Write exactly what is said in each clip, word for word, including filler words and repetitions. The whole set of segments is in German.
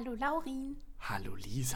Hallo Laurin. Hallo Lisa.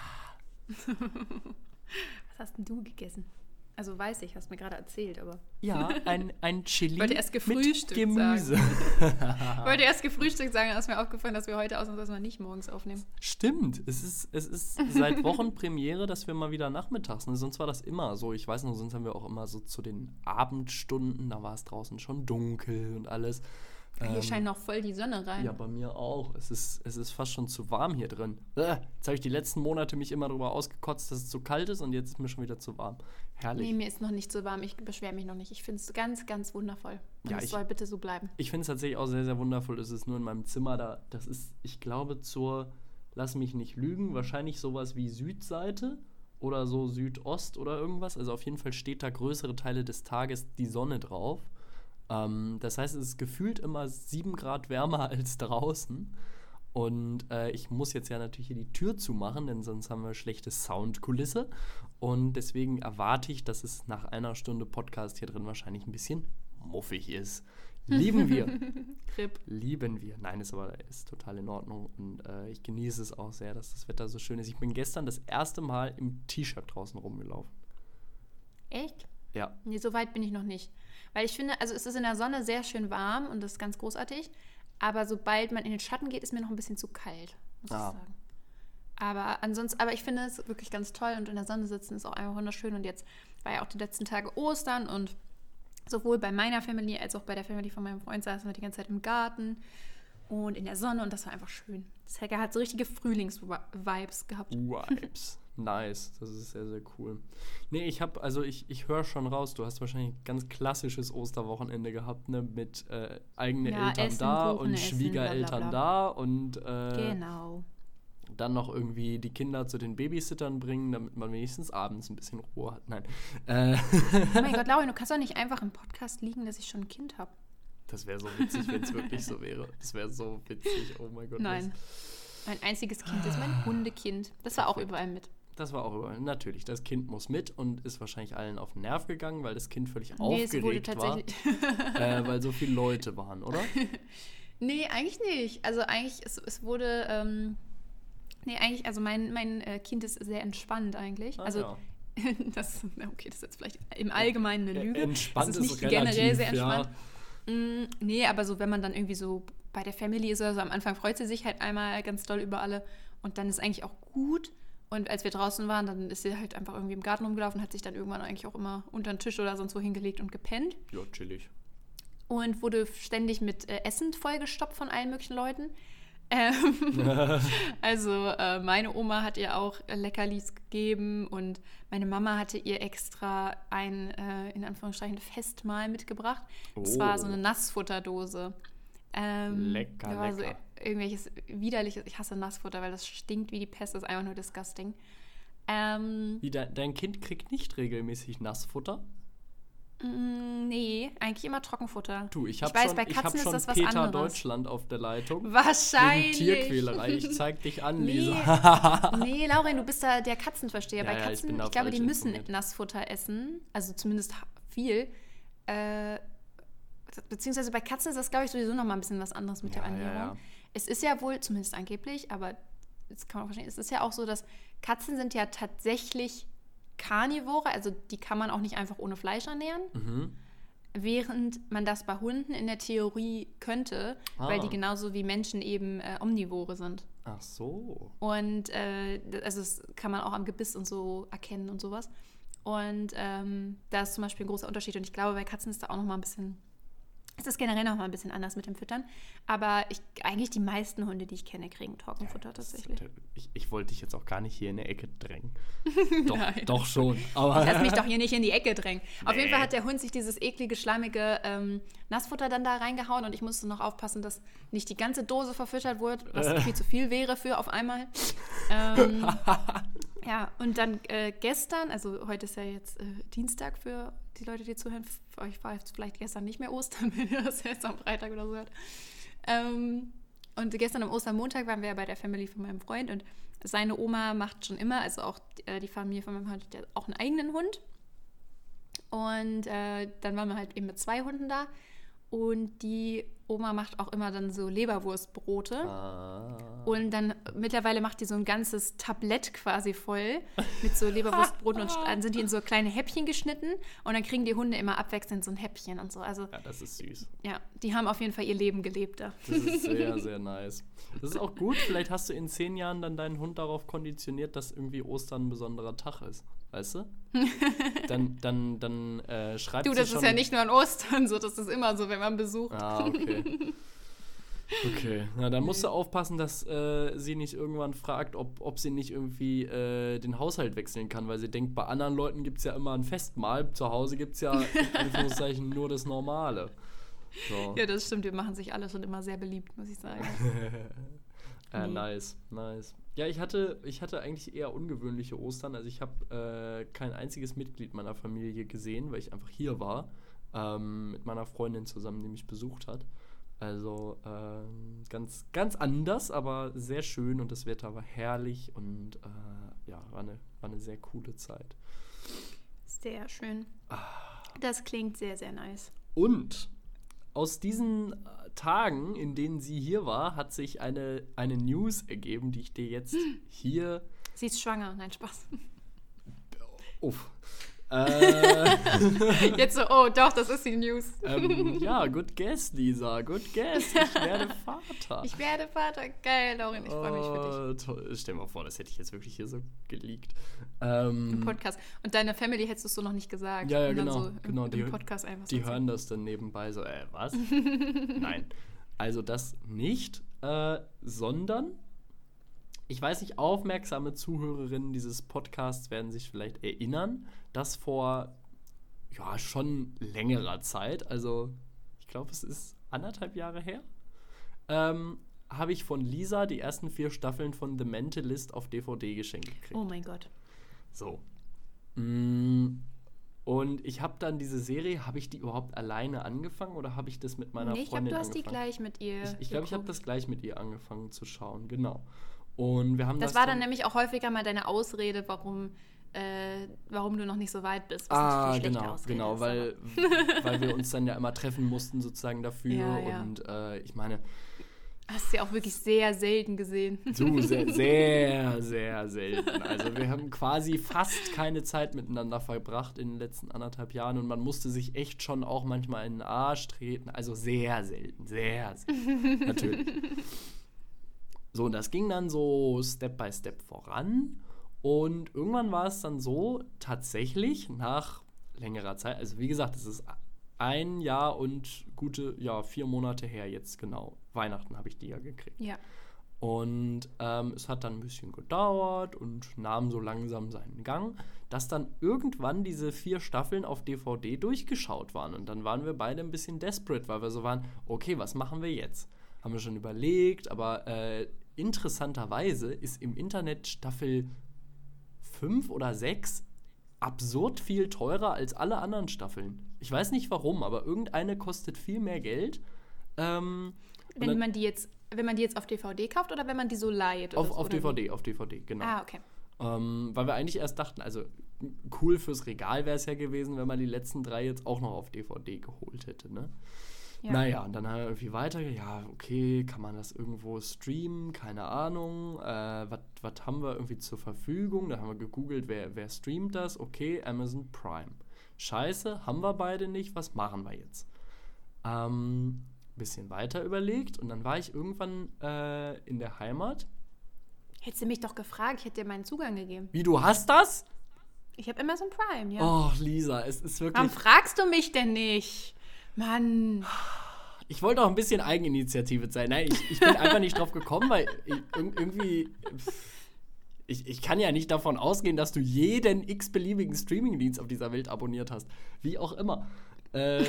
Was hast denn du gegessen? Also weiß ich, hast mir gerade erzählt, aber... Ja, ein, ein Chili ich wollte erst gefrühstückt mit Gemüse. Sagen. Ich wollte erst gefrühstückt sagen, da ist mir aufgefallen, dass wir heute ausnahmsweise mal nicht morgens aufnehmen. Stimmt, es ist, es ist seit Wochen Premiere, dass wir mal wieder nachmittags, ne? Sonst war das immer so. Ich weiß noch, sonst haben wir auch immer so zu den Abendstunden, da war es draußen schon dunkel und alles. Hier ähm, scheint noch voll die Sonne rein. Ja, bei mir auch. Es ist, es ist fast schon zu warm hier drin. Äh, jetzt habe ich die letzten Monate mich immer darüber ausgekotzt, dass es zu kalt ist und jetzt ist mir schon wieder zu warm. Herrlich. Nee, mir ist noch nicht so warm. Ich beschwere mich noch nicht. Ich finde es ganz, ganz wundervoll. Und Ja, es ich- soll bitte so bleiben. Ich finde es tatsächlich auch sehr, sehr wundervoll. Es ist nur in meinem Zimmer da. Das ist, ich glaube, zur, lass mich nicht lügen, wahrscheinlich sowas wie Südseite oder so Südost oder irgendwas. Also auf jeden Fall steht da größere Teile des Tages die Sonne drauf. Ähm, das heißt, es ist gefühlt immer sieben Grad wärmer als draußen. Und äh, ich muss jetzt ja natürlich hier die Tür zumachen, denn sonst haben wir schlechte Soundkulisse. Und deswegen erwarte ich, dass es nach einer Stunde Podcast hier drin wahrscheinlich ein bisschen muffig ist. Lieben wir. Krip. Lieben wir. Nein, ist aber ist total in Ordnung. Und äh, ich genieße es auch sehr, dass das Wetter so schön ist. Ich bin gestern das erste Mal im T-Shirt draußen rumgelaufen. Echt? Ja. Nee, so weit bin ich noch nicht. Weil ich finde, also es ist in der Sonne sehr schön warm und das ist ganz großartig. Aber sobald man in den Schatten geht, ist mir noch ein bisschen zu kalt, muss Ah. ich sagen. Aber ansonsten, aber ich finde es wirklich ganz toll und in der Sonne sitzen ist auch einfach wunderschön. Und jetzt war ja auch die letzten Tage Ostern und sowohl bei meiner Familie als auch bei der Familie von meinem Freund saßen wir die ganze Zeit im Garten und in der Sonne und das war einfach schön. Das hat so richtige Frühlings-Vibes gehabt. Vibes. Nice, das ist sehr, sehr cool. Nee, ich habe, also ich, ich höre schon raus, du hast wahrscheinlich ein ganz klassisches Osterwochenende gehabt, ne, mit äh, eigene Ja, Eltern Essen, da Kuchen und essen, Schwiegereltern bla, bla, da und äh, Genau. dann noch irgendwie die Kinder zu den Babysittern bringen, damit man wenigstens abends ein bisschen Ruhe hat. Nein. Äh, Oh mein Gott, Laurin, du kannst doch nicht einfach im Podcast liegen, dass ich schon ein Kind habe. das wäre so witzig, wenn es wirklich so wäre. Das wäre so witzig, oh mein Gott. Nein. Mein einziges Kind ist mein Hundekind. Das war auch Perfekt. überall mit. Das war auch überall. Natürlich, das Kind muss mit und ist wahrscheinlich allen auf den Nerv gegangen, weil das Kind völlig Nee, es wurde aufgeregt war, tatsächlich. äh, weil so viele Leute waren, oder? Nee, eigentlich nicht. Also eigentlich, es, es wurde, ähm, nee, eigentlich, also mein, mein äh, Kind ist sehr entspannt eigentlich. Ah, also ja. das, na okay, das ist jetzt vielleicht im Allgemeinen eine Ja, Lüge. entspannt das ist ist nicht relativ, generell sehr ja. entspannt. Mm, nee, aber so, wenn man dann irgendwie so bei der Family ist oder so, am Anfang freut sie sich halt einmal ganz doll über alle und dann ist eigentlich auch gut. Und als wir draußen waren, dann ist sie halt einfach irgendwie im Garten rumgelaufen, hat sich dann irgendwann eigentlich auch immer unter den Tisch oder sonst wo hingelegt und gepennt. Ja, chillig. Und wurde ständig mit äh, Essen vollgestopft von allen möglichen Leuten. Ähm, also äh, meine Oma hat ihr auch äh, Leckerlis gegeben und meine Mama hatte ihr extra ein, äh, in Anführungsstrichen, Festmahl mitgebracht. Das Oh. war so eine Nassfutterdose. Ähm, Lecker, da war so lecker. irgendwelches widerliches, ich hasse Nassfutter, weil das stinkt wie die Pest, das ist einfach nur disgusting. Ähm, Wie, dein, dein Kind kriegt nicht regelmäßig Nassfutter? mh, nee, eigentlich immer Trockenfutter. Du, ich habe weiß, schon, bei ich hab Katzen ist schon das was Peter anderes. Deutschland auf der Leitung. Wegen Wahrscheinlich. Tierquälerei. Ich zeig dich an, Nee. Lisa. Nee, Laurin, du bist da der Katzenversteher. Ja, Bei ja, ich Katzen, bin ich, da glaube, die falsch müssen informiert. Nassfutter essen. Also zumindest ha- viel. Äh, beziehungsweise bei Katzen ist das, glaube ich, sowieso noch mal ein bisschen was anderes mit Ja, der ja, Ernährung. ja. Es ist ja wohl, zumindest angeblich, aber das kann man auch verstehen, es ist ja auch so, dass Katzen sind ja tatsächlich Karnivore, also die kann man auch nicht einfach ohne Fleisch ernähren. Mhm. Während man das bei Hunden in der Theorie könnte, Ah. weil die genauso wie Menschen eben äh, Omnivore sind. Ach so. Und äh, also das kann man auch am Gebiss und so erkennen und sowas. Und ähm, da ist zum Beispiel ein großer Unterschied. Und ich glaube, bei Katzen ist da auch noch mal ein bisschen, ist das generell noch mal ein bisschen anders mit dem Füttern. Aber ich, eigentlich die meisten Hunde, die ich kenne, kriegen Trockenfutter tatsächlich. Ich, ich wollte dich jetzt auch gar nicht hier in eine Ecke drängen. Doch, Nein. doch schon. Aber Lass mich doch hier nicht in die Ecke drängen. Auf Nee. jeden Fall hat der Hund sich dieses eklige, schleimige ähm, Nassfutter dann da reingehauen und ich musste noch aufpassen, dass nicht die ganze Dose verfüttert wurde, was viel zu viel wäre für auf einmal. Ähm, ja, und dann äh, gestern, also heute ist ja jetzt äh, Dienstag für die Leute, die zuhören, für euch war jetzt vielleicht gestern nicht mehr Ostern, wenn ihr das jetzt am Freitag oder so hört. Ähm, und gestern am Ostermontag waren wir ja bei der Family von meinem Freund und seine Oma macht schon immer, also auch äh, die Familie von meinem Freund hat ja auch einen eigenen Hund. Und äh, dann waren wir halt eben mit zwei Hunden da und die Oma macht auch immer dann so Leberwurstbrote. Ah. Und dann mittlerweile macht die so ein ganzes Tablett quasi voll mit so Leberwurstbroten und dann sind die in so kleine Häppchen geschnitten und dann kriegen die Hunde immer abwechselnd so ein Häppchen und so. Also, Ja, das ist süß. ja, die haben auf jeden Fall ihr Leben gelebt da. Das ist sehr, sehr nice. Das ist auch gut. Vielleicht hast du in zehn Jahren dann deinen Hund darauf konditioniert, dass irgendwie Ostern ein besonderer Tag ist. Weißt du? Dann, dann, dann äh, schreibt Du, sie das schon... ist ja nicht nur an Ostern so, das ist immer so, wenn man besucht. Ah, okay. Okay, na dann musst du aufpassen, dass äh, sie nicht irgendwann fragt, ob, ob sie nicht irgendwie äh, den Haushalt wechseln kann, weil sie denkt, bei anderen Leuten gibt es ja immer ein Festmahl, zu Hause gibt es ja in Anführungszeichen nur das Normale. So. Ja, das stimmt, wir machen sich alle schon immer sehr beliebt, muss ich sagen. äh, Nee. Nice, nice. Ja, ich hatte, ich hatte eigentlich eher ungewöhnliche Ostern. Also ich habe äh, kein einziges Mitglied meiner Familie gesehen, weil ich einfach hier war, ähm, mit meiner Freundin zusammen, die mich besucht hat. Also ähm, ganz, ganz anders, aber sehr schön und das Wetter war herrlich und äh, ja, war eine, war eine sehr coole Zeit. Sehr schön. Das klingt sehr, sehr nice. Und aus diesen äh, Tagen, in denen sie hier war, hat sich eine, eine News ergeben, die ich dir jetzt hier... Sie ist schwanger, nein, Spaß. Uff. äh, Jetzt so, oh doch, das ist die News. ähm, ja, good guess, Lisa, good guess. Ich werde Vater. Ich werde Vater. Geil, Laurin, ich freue mich für dich. Oh, toll. Stell dir mal vor, das hätte ich jetzt wirklich hier so geleakt. Ähm, Im Podcast. Und deine Family hättest du es so noch nicht gesagt. Ja, ja, Und dann genau. So im, genau. Die, im Podcast einfach die so hören das dann nebenbei so, äh, was? Nein. Also das nicht, äh, sondern, ich weiß nicht, aufmerksame Zuhörerinnen dieses Podcasts werden sich vielleicht erinnern, dass vor, ja, schon längerer Zeit, also ich glaube, es ist anderthalb Jahre her, ähm, habe ich von Lisa die ersten vier Staffeln von The Mentalist auf D V D geschenkt gekriegt. Oh mein Gott. So. Mm, Und ich habe dann diese Serie, habe ich die überhaupt alleine angefangen oder habe ich das mit meiner Nee, ich glaube, Freundin du hast die angefangen? gleich mit ihr Ich, ich glaube, ich habe geguckt. das gleich mit ihr angefangen zu schauen, genau. Und wir haben Das das war dann nämlich auch häufiger mal deine Ausrede, warum, äh, warum du noch nicht so weit bist. was Ah, natürlich eine schlechte genau, Ausrede genau, ist, weil, aber- weil wir uns dann ja immer treffen mussten sozusagen dafür. Ja, ja. Und äh, ich meine, Hast du ja auch wirklich sehr selten gesehen. so sehr, sehr, sehr selten. Also wir haben quasi fast keine Zeit miteinander verbracht in den letzten anderthalb Jahren und man musste sich echt schon auch manchmal in den Arsch treten. Also sehr selten, sehr selten. Natürlich. So, und das ging dann so Step by Step voran. Und irgendwann war es dann so, tatsächlich nach längerer Zeit, also wie gesagt, es ist ein Jahr und gute, ja, vier Monate her jetzt genau. Weihnachten habe ich die ja gekriegt. Ja. Und ähm, es hat dann ein bisschen gedauert und nahm so langsam seinen Gang, dass dann irgendwann diese vier Staffeln auf D V D durchgeschaut waren. Und dann waren wir beide ein bisschen desperate, weil wir so waren, okay, was machen wir jetzt? Haben wir schon überlegt, aber äh, interessanterweise ist im Internet Staffel fünf oder sechs absurd viel teurer als alle anderen Staffeln. Ich weiß nicht warum, aber irgendeine kostet viel mehr Geld. Ähm, und Wenn dann- man die jetzt, wenn man die jetzt auf D V D kauft oder wenn man die so leiht? auf, oder, auf oder D V D, wie? auf D V D, genau. Ah, okay. Ähm, weil wir eigentlich erst dachten, also cool fürs Regal wäre es ja gewesen, wenn man die letzten drei jetzt auch noch auf D V D geholt hätte, ne? Ja. Naja, und dann haben wir irgendwie weiter, ja, okay, kann man das irgendwo streamen? Keine Ahnung. Äh, was haben wir irgendwie zur Verfügung? Da haben wir gegoogelt, wer, wer streamt das? Okay, Amazon Prime. Scheiße, haben wir beide nicht, was machen wir jetzt? Ähm, bisschen weiter überlegt und dann war ich irgendwann äh, in der Heimat. Hättest du mich doch gefragt, ich hätte dir meinen Zugang gegeben. Wie, du hast das? Ich habe Amazon Prime, ja. Oh, Lisa, es ist wirklich... Warum fragst du mich denn nicht? Mann. Ich wollte auch ein bisschen Eigeninitiative zeigen. Nein, ich, ich bin einfach nicht drauf gekommen, weil ich, ir- irgendwie... Ich, ich kann ja nicht davon ausgehen, dass du jeden x-beliebigen Streamingdienst auf dieser Welt abonniert hast. Wie auch immer. Ähm,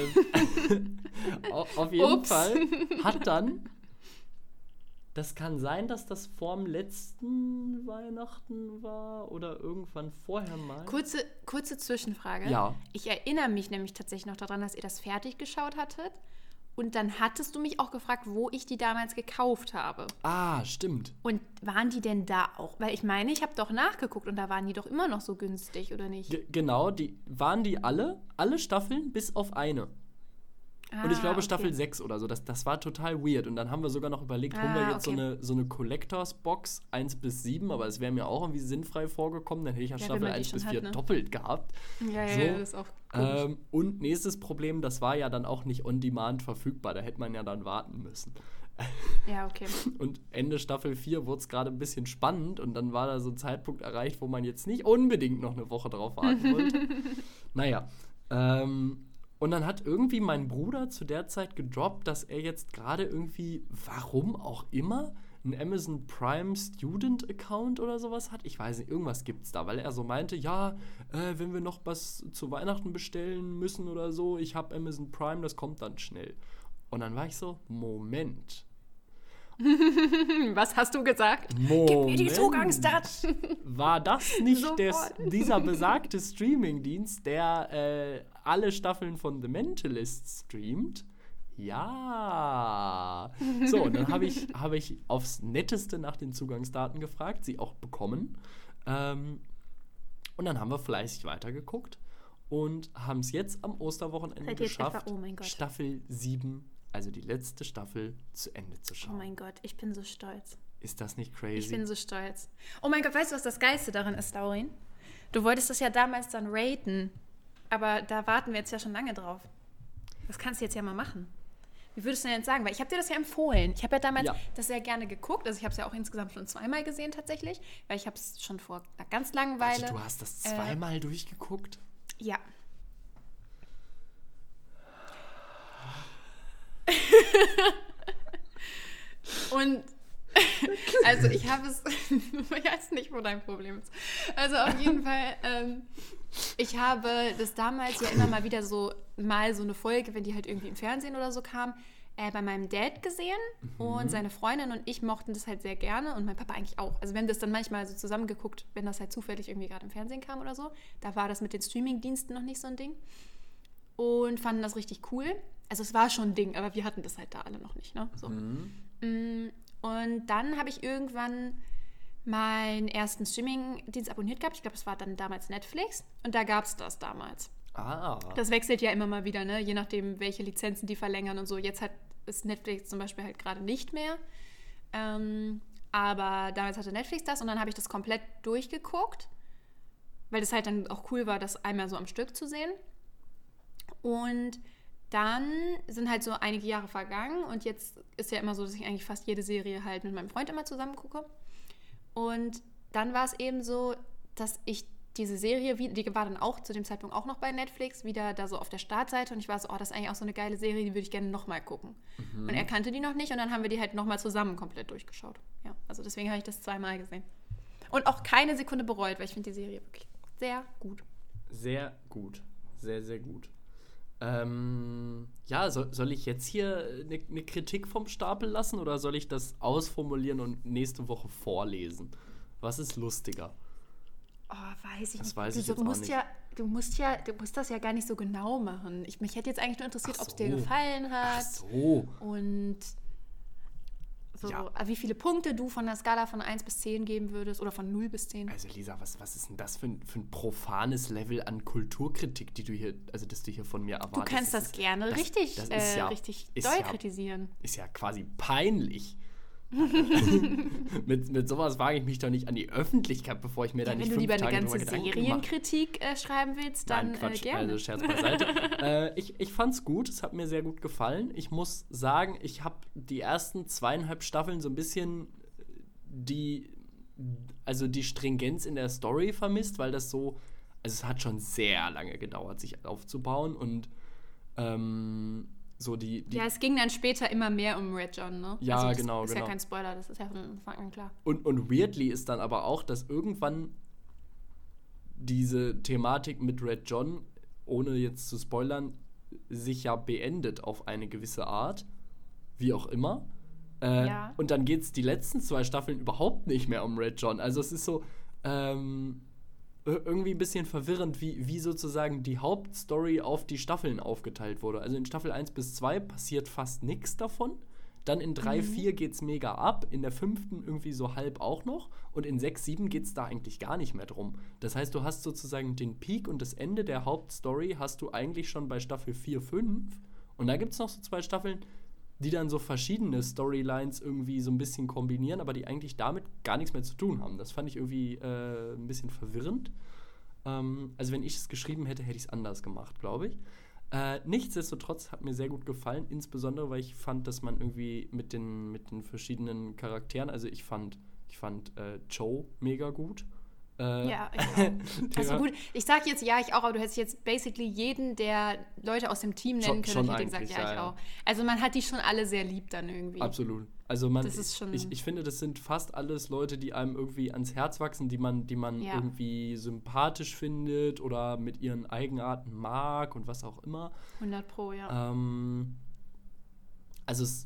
au- auf jeden Ups. Fall hat dann... Das kann sein, dass das vorm letzten Weihnachten war oder irgendwann vorher mal. Kurze, kurze Zwischenfrage. Ja. Ich erinnere mich nämlich tatsächlich noch daran, dass ihr das fertig geschaut hattet. Und dann hattest du mich auch gefragt, wo ich die damals gekauft habe. Ah, stimmt. Und waren die denn da auch? Weil ich meine, ich habe doch nachgeguckt und da waren die doch immer noch so günstig, oder nicht? G- genau, die waren die alle, alle Staffeln bis auf eine. Ah, und ich glaube okay. Staffel sechs oder so. Das, das war total weird. Und dann haben wir sogar noch überlegt, holen wir Ah, jetzt okay. so eine, so eine Collectors-Box eins bis sieben, aber es wäre mir auch irgendwie sinnfrei vorgekommen. Dann hätte ich ja Ja, wenn Staffel man die eins schon bis hat, vier ne? doppelt gehabt. Ja, ja, So, ja, das ist auch komisch. Ähm, und nächstes Problem, das war ja dann auch nicht on demand verfügbar. Da hätte man ja dann warten müssen. Ja, okay. Und Ende Staffel vier wurde es gerade ein bisschen spannend und dann war da so ein Zeitpunkt erreicht, wo man jetzt nicht unbedingt noch eine Woche drauf warten wollte. Naja, ähm, und dann hat irgendwie mein Bruder zu der Zeit gedroppt, dass er jetzt gerade irgendwie, warum auch immer, einen Amazon Prime Student Account oder sowas hat. Ich weiß nicht, irgendwas gibt's da, weil er so meinte, ja, äh, wenn wir noch was zu Weihnachten bestellen müssen oder so, ich habe Amazon Prime, das kommt dann schnell. Und dann war ich so, Moment. Was hast du gesagt? Moment. Gib mir die Zugangsdaten. War das nicht des, Sofort. dieser besagte Streamingdienst, der äh, alle Staffeln von The Mentalist streamt? Ja. So, und dann habe ich, hab ich aufs Netteste nach den Zugangsdaten gefragt, sie auch bekommen. Ähm, und dann haben wir fleißig weitergeguckt und haben es jetzt am Osterwochenende Seid ihr jetzt geschafft, etwa- oh mein Gott. Staffel sieben, also die letzte Staffel, zu Ende zu Oh schauen. mein Gott, ich bin so stolz. Ist das nicht crazy? Ich bin so stolz. Oh mein Gott, weißt du, was das Geilste daran ist, Laurin? Du wolltest das ja damals dann raten, aber da warten wir jetzt ja schon lange drauf. Das kannst du jetzt ja mal machen. Wie würdest du denn jetzt sagen? Weil ich habe dir das ja empfohlen. Ich habe ja damals Ja. das sehr gerne geguckt. Also ich habe es ja auch insgesamt schon zweimal gesehen tatsächlich, weil ich habe es schon vor einer ganz langen Weile. Also, du hast das äh, zweimal durchgeguckt? Ja. Und also ich habe es, ich weiß nicht, wo dein Problem ist. Also auf jeden Fall, ähm, ich habe das damals ja immer mal wieder so, mal so eine Folge, wenn die halt irgendwie im Fernsehen oder so kam, äh, bei meinem Dad gesehen Mhm. und seine Freundin und ich mochten das halt sehr gerne und mein Papa eigentlich auch. Also wir haben das dann manchmal so zusammengeguckt, wenn das halt zufällig irgendwie gerade im Fernsehen kam oder so. Da war das mit den Streamingdiensten noch nicht so ein Ding und fanden das richtig cool. Also es war schon ein Ding, aber wir hatten das halt da alle noch nicht, ne? So. Mhm. Mm, Und dann habe ich irgendwann meinen ersten Streaming-Dienst abonniert gehabt. Ich glaube, es war dann damals Netflix. Und da gab es das damals. Ah. Das wechselt ja immer mal wieder, ne? Je nachdem, welche Lizenzen die verlängern und so. Jetzt hat ist Netflix zum Beispiel halt gerade nicht mehr. Ähm, aber damals hatte Netflix das und dann habe ich das komplett durchgeguckt, weil das halt dann auch cool war, das einmal so am Stück zu sehen. Und dann sind halt so einige Jahre vergangen und jetzt ist ja immer so, dass ich eigentlich fast jede Serie halt mit meinem Freund immer zusammen gucke. Und dann war es eben so, dass ich diese Serie, die war dann auch zu dem Zeitpunkt auch noch bei Netflix, wieder da so auf der Startseite und ich war so, oh, das ist eigentlich auch so eine geile Serie, die würde ich gerne nochmal gucken. Mhm. Und er kannte die noch nicht und dann haben wir die halt nochmal zusammen komplett durchgeschaut. Ja, also deswegen habe ich das zweimal gesehen. Und auch keine Sekunde bereut, weil ich finde die Serie wirklich sehr gut. Sehr gut. Sehr, sehr gut. Ähm, ja, so, soll ich jetzt hier eine ne Kritik vom Stapel lassen oder soll ich das ausformulieren und nächste Woche vorlesen? Was ist lustiger? Oh, weiß ich Das nicht. weiß du, ich so, jetzt auch musst nicht. Ja, du musst ja, du musst das ja gar nicht so genau machen. Ich, mich hätte jetzt eigentlich nur interessiert, Ach ob es dir so. gefallen Ach hat so. und so, Ja. wie viele Punkte du von der Skala von eins bis zehn geben würdest oder von null bis zehn. Also Lisa, was, was ist denn das für ein, für ein profanes Level an Kulturkritik, die du hier, also das du hier von mir erwartest? Du kannst das, ist, gerne das- richtig, das ist äh, ja- richtig ist doll ja- kritisieren. Ist ja quasi peinlich. mit, mit sowas wage ich mich doch nicht an die Öffentlichkeit, bevor ich mir da Ja, nicht wenn du fünf lieber eine Tage ganze drüber Gedanken mache. Serienkritik äh, schreiben willst, dann Nein, Quatsch, äh, gerne. also Scherz beiseite. äh, ich, ich fand's gut, es hat mir sehr gut gefallen. Ich muss sagen, ich habe die ersten zweieinhalb Staffeln so ein bisschen die, also die Stringenz in der Story vermisst, weil das so, also es hat schon sehr lange gedauert, sich aufzubauen und ähm, so die, die Ja, es ging dann später immer mehr um Red John, ne? Ja, also das genau, ist genau. ja kein Spoiler, das ist ja von Anfang an klar. Und, und weirdly ist dann aber auch, dass irgendwann diese Thematik mit Red John, ohne jetzt zu spoilern, sich ja beendet auf eine gewisse Art. Wie auch immer. Äh, Ja. Und dann geht es die letzten zwei Staffeln überhaupt nicht mehr um Red John. Also es ist so ähm, ir- irgendwie ein bisschen verwirrend, wie, wie sozusagen die Hauptstory auf die Staffeln aufgeteilt wurde. Also in Staffel eins bis zwei passiert fast nichts davon. Dann in drei, vier geht es mega ab, in der fünften irgendwie so halb auch noch und in sechs, sieben geht es da eigentlich gar nicht mehr drum. Das heißt, du hast sozusagen den Peak und das Ende der Hauptstory hast du eigentlich schon bei Staffel vier, fünf Und da gibt es noch so zwei Staffeln, die dann so verschiedene Storylines irgendwie so ein bisschen kombinieren, aber die eigentlich damit gar nichts mehr zu tun haben. Das fand ich irgendwie äh, ein bisschen verwirrend. Ähm, also wenn ich es geschrieben hätte, hätte ich es anders gemacht, glaube ich. Äh, nichtsdestotrotz hat mir sehr gut gefallen, insbesondere, weil ich fand, dass man irgendwie mit den, mit den verschiedenen Charakteren, also ich fand, ich fand äh, Joe mega gut. Äh, ja, ich auch. Also gut, ich sag jetzt ja, ich auch, aber du hättest jetzt basically jeden der Leute aus dem Team nennen schon, können schon und ich hätte gesagt, ja, ja, ich ja. auch. Also man hat die schon alle sehr lieb dann irgendwie. Absolut. Also man, das ist schon ich, ich finde, das sind fast alles Leute, die einem irgendwie ans Herz wachsen, die man, die man ja. irgendwie sympathisch findet oder mit ihren Eigenarten mag und was auch immer. hundert Pro, ja. Ähm, also es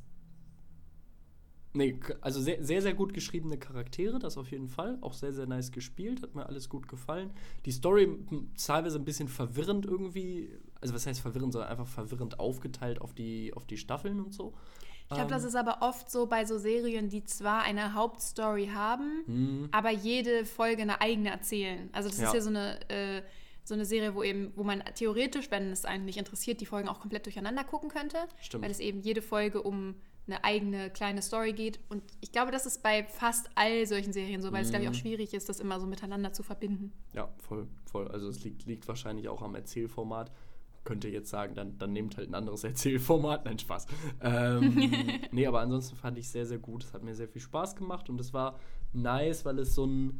Nee, also sehr, sehr, sehr gut geschriebene Charaktere, das auf jeden Fall. Auch sehr, sehr nice gespielt, hat mir alles gut gefallen. Die Story m, teilweise ein bisschen verwirrend irgendwie, also was heißt verwirrend, sondern einfach verwirrend aufgeteilt auf die, auf die Staffeln und so. Ich glaube, das ist aber oft so bei so Serien, die zwar eine Hauptstory haben, Mhm. aber jede Folge eine eigene erzählen. Also das Ja. ist ja so eine, äh, so eine Serie, wo eben, wo man theoretisch, wenn es einen nicht interessiert, die Folgen auch komplett durcheinander gucken könnte. Stimmt. Weil es eben jede Folge um eine eigene kleine Story geht. Und ich glaube, das ist bei fast all solchen Serien so, weil es, glaube ich, auch schwierig ist, das immer so miteinander zu verbinden. Ja, voll, voll. Also es liegt, liegt wahrscheinlich auch am Erzählformat. Könnte jetzt sagen, dann, dann nehmt halt ein anderes Erzählformat. Nein, Spaß. Ähm, nee, aber ansonsten fand ich es sehr, sehr gut. Es hat mir sehr viel Spaß gemacht und es war nice, weil es so ein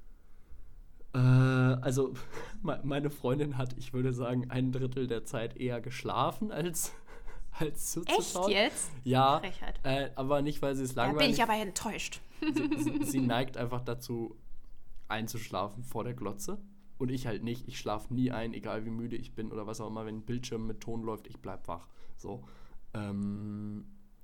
äh, also meine Freundin hat, ich würde sagen, ein Drittel der Zeit eher geschlafen als als zuzuschauen. Echt jetzt? Ja, Frechheit. äh, aber nicht, weil sie es Da langweilig... bin ich aber enttäuscht. sie, sie, sie neigt einfach dazu, einzuschlafen vor der Glotze. Und ich halt nicht. Ich schlafe nie ein, egal wie müde ich bin oder was auch immer. Wenn ein Bildschirm mit Ton läuft, ich bleib wach. So. Ähm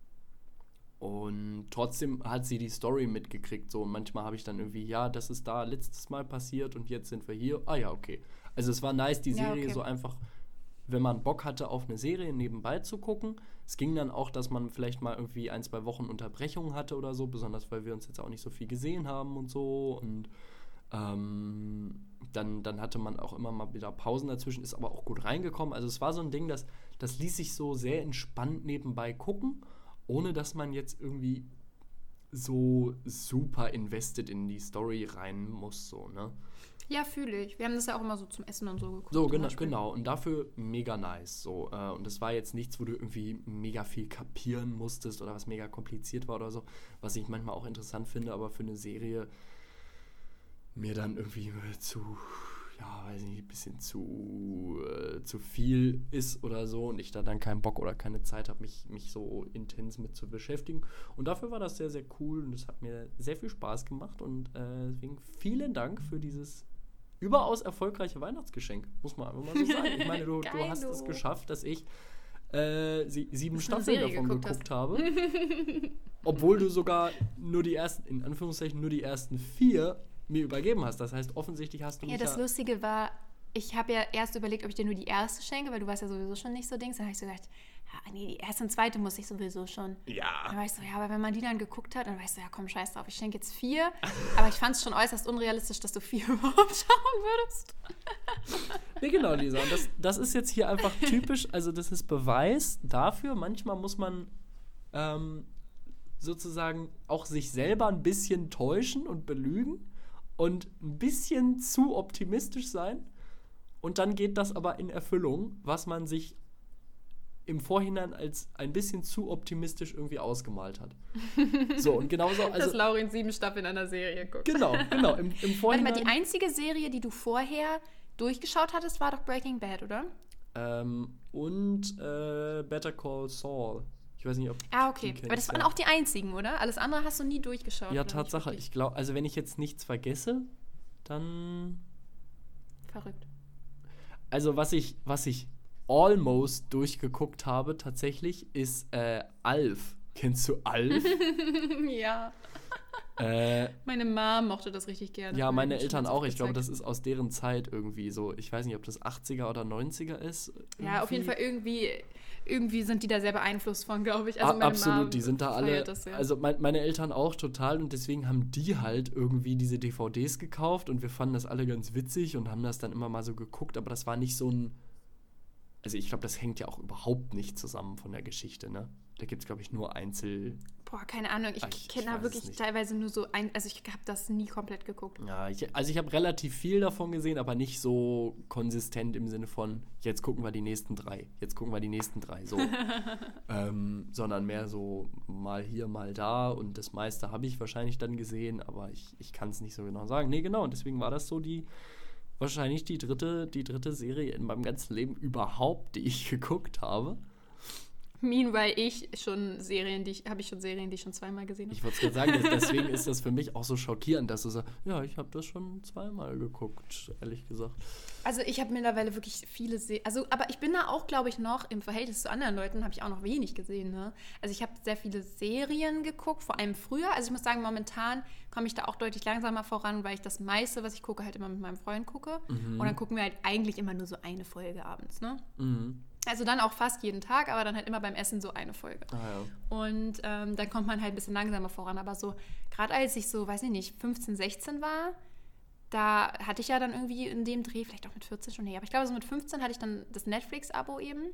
und trotzdem hat sie die Story mitgekriegt. So. Und manchmal habe ich dann irgendwie, ja, das ist da letztes Mal passiert und jetzt sind wir hier. Ah ja, okay. Also es war nice, die Ja, Serie okay. so einfach... wenn man Bock hatte, auf eine Serie nebenbei zu gucken. Es ging dann auch, dass man vielleicht mal irgendwie ein, zwei Wochen Unterbrechungen hatte oder so, besonders weil wir uns jetzt auch nicht so viel gesehen haben und so. Und ähm, dann, dann hatte man auch immer mal wieder Pausen dazwischen, ist aber auch gut reingekommen. Also es war so ein Ding, das, das ließ sich so sehr entspannt nebenbei gucken, ohne dass man jetzt irgendwie so super invested in die Story rein muss, so, ne? Ja, fühle ich. Wir haben das ja auch immer so zum Essen und so geguckt. So, zum genau, Beispiel. genau. Und dafür mega nice. So, äh, und das war jetzt nichts, wo du irgendwie mega viel kapieren musstest oder was mega kompliziert war oder so, was ich manchmal auch interessant finde, aber für eine Serie mir dann irgendwie zu, ja, weiß nicht, ein bisschen zu, äh, zu viel ist oder so und ich da dann keinen Bock oder keine Zeit habe, mich, mich so intens mit zu beschäftigen. Und dafür war das sehr, sehr cool und es hat mir sehr viel Spaß gemacht und äh, deswegen vielen Dank für dieses überaus erfolgreiche Weihnachtsgeschenk, muss man einfach mal so sagen. Ich meine, du, du Geilo. hast es geschafft, dass ich äh, sie, sieben Dass du eine Staffeln Serie davon geguckt geguckt habe. Obwohl du sogar nur die ersten, in Anführungszeichen, nur die ersten vier mir übergeben hast. Das heißt, offensichtlich hast du Ja, mich das Lustige war, ich habe ja erst überlegt, ob ich dir nur die erste schenke, weil du warst ja sowieso schon nicht so Dings. Dann habe ich so gedacht, ja, nee, die erste und zweite muss ich sowieso schon. Dann Ja. war ich so, ja, aber wenn man die dann geguckt hat, dann weißt du, ja, komm, scheiß drauf, ich schenke jetzt vier. Aber ich fand es schon äußerst unrealistisch, dass du vier überhaupt schauen würdest. Nee, genau, Lisa. Und das, das ist jetzt hier einfach typisch, also das ist Beweis dafür, manchmal muss man ähm, sozusagen auch sich selber ein bisschen täuschen und belügen und ein bisschen zu optimistisch sein. Und dann geht das aber in Erfüllung, was man sich im Vorhinein als ein bisschen zu optimistisch irgendwie ausgemalt hat. So, und genauso, Dass also, Laurin sieben Staffeln einer Serie guckt. genau, genau, im, im Warte Vorhinein. mal, die einzige Serie, die du vorher durchgeschaut hattest, war doch Breaking Bad, oder? Ähm, und äh, Better Call Saul. Ich weiß nicht, ob Ah, du okay. die Aber das kennst, waren ja. auch die einzigen, oder? Alles andere hast du nie durchgeschaut. Ja, oder nicht Tatsache. wirklich? Ich glaube, also wenn ich jetzt nichts vergesse, dann... Verrückt. Also was ich, was ich almost durchgeguckt habe tatsächlich, ist äh, Alf. Kennst du Alf? Ja. äh, Meine Mom mochte das richtig gerne. ja, meine Hat mir schon Eltern ganz auch. oft Ich glaube, gezeigt. das ist aus deren Zeit irgendwie so. Ich weiß nicht, ob das achtziger oder neunziger ist. Ja, auf jeden irgendwie. Fall irgendwie, irgendwie sind die da sehr beeinflusst von, glaube ich. A- Also meine Absolut, Mom die sind da alle, feiert das sehr. also mein, meine Eltern auch total und deswegen haben die halt irgendwie diese D V Ds gekauft und wir fanden das alle ganz witzig und haben das dann immer mal so geguckt, aber das war nicht so ein also ich glaube, das hängt ja auch überhaupt nicht zusammen von der Geschichte, ne? Da gibt es, glaube ich, nur Einzel... Boah, keine Ahnung. Ich, ich kenne da wirklich teilweise nur so ein... Also ich habe das nie komplett geguckt. Ja, ich, also ich habe relativ viel davon gesehen, aber nicht so konsistent im Sinne von, jetzt gucken wir die nächsten drei. Jetzt gucken wir die nächsten drei. So. ähm, sondern mehr so mal hier, mal da. Und das meiste habe ich wahrscheinlich dann gesehen, aber ich, ich kann es nicht so genau sagen. Nee, genau. Und deswegen war das so die... Wahrscheinlich die dritte, die dritte Serie in meinem ganzen Leben überhaupt, die ich geguckt habe. Meanwhile ich schon Serien, die ich, habe ich schon Serien, die ich schon zweimal gesehen habe. Ich wollte gerade sagen, deswegen ist das für mich auch so schockierend, dass du sagst, ja, ich habe das schon zweimal geguckt, ehrlich gesagt. Also ich habe mittlerweile wirklich viele Serien, also aber ich bin da auch, glaube ich, noch im Verhältnis zu anderen Leuten, habe ich auch noch wenig gesehen, ne? Also ich habe sehr viele Serien geguckt, vor allem früher. Also ich muss sagen, momentan komme ich da auch deutlich langsamer voran, weil ich das meiste, was ich gucke, halt immer mit meinem Freund gucke. Mhm. Und dann gucken wir halt eigentlich immer nur so eine Folge abends, ne? Mhm. Also dann auch fast jeden Tag, aber dann halt immer beim Essen so eine Folge. Ah, ja. Und ähm, dann kommt man halt ein bisschen langsamer voran. Aber so, gerade als ich so, weiß ich nicht, fünfzehn, sechzehn war, da hatte ich ja dann irgendwie in dem Dreh, vielleicht auch mit vierzehn schon, nee, aber ich glaube, so mit fünfzehn hatte ich dann das Netflix-Abo eben.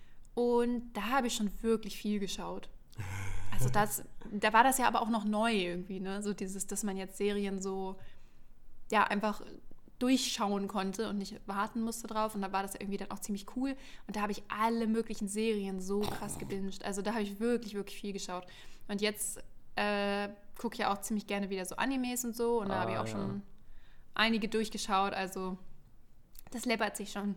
Und da habe ich schon wirklich viel geschaut. Also das, da war das ja aber auch noch neu irgendwie, ne? So dieses, dass man jetzt Serien so, ja, einfach durchschauen konnte und nicht warten musste drauf. Und da war das ja irgendwie dann auch ziemlich cool. Und da habe ich alle möglichen Serien so krass gebinged. Also da habe ich wirklich, wirklich viel geschaut. Und jetzt äh, gucke ich ja auch ziemlich gerne wieder so Animes und so. Und da ah, habe ich auch ja. schon einige durchgeschaut. Also das läppert sich schon.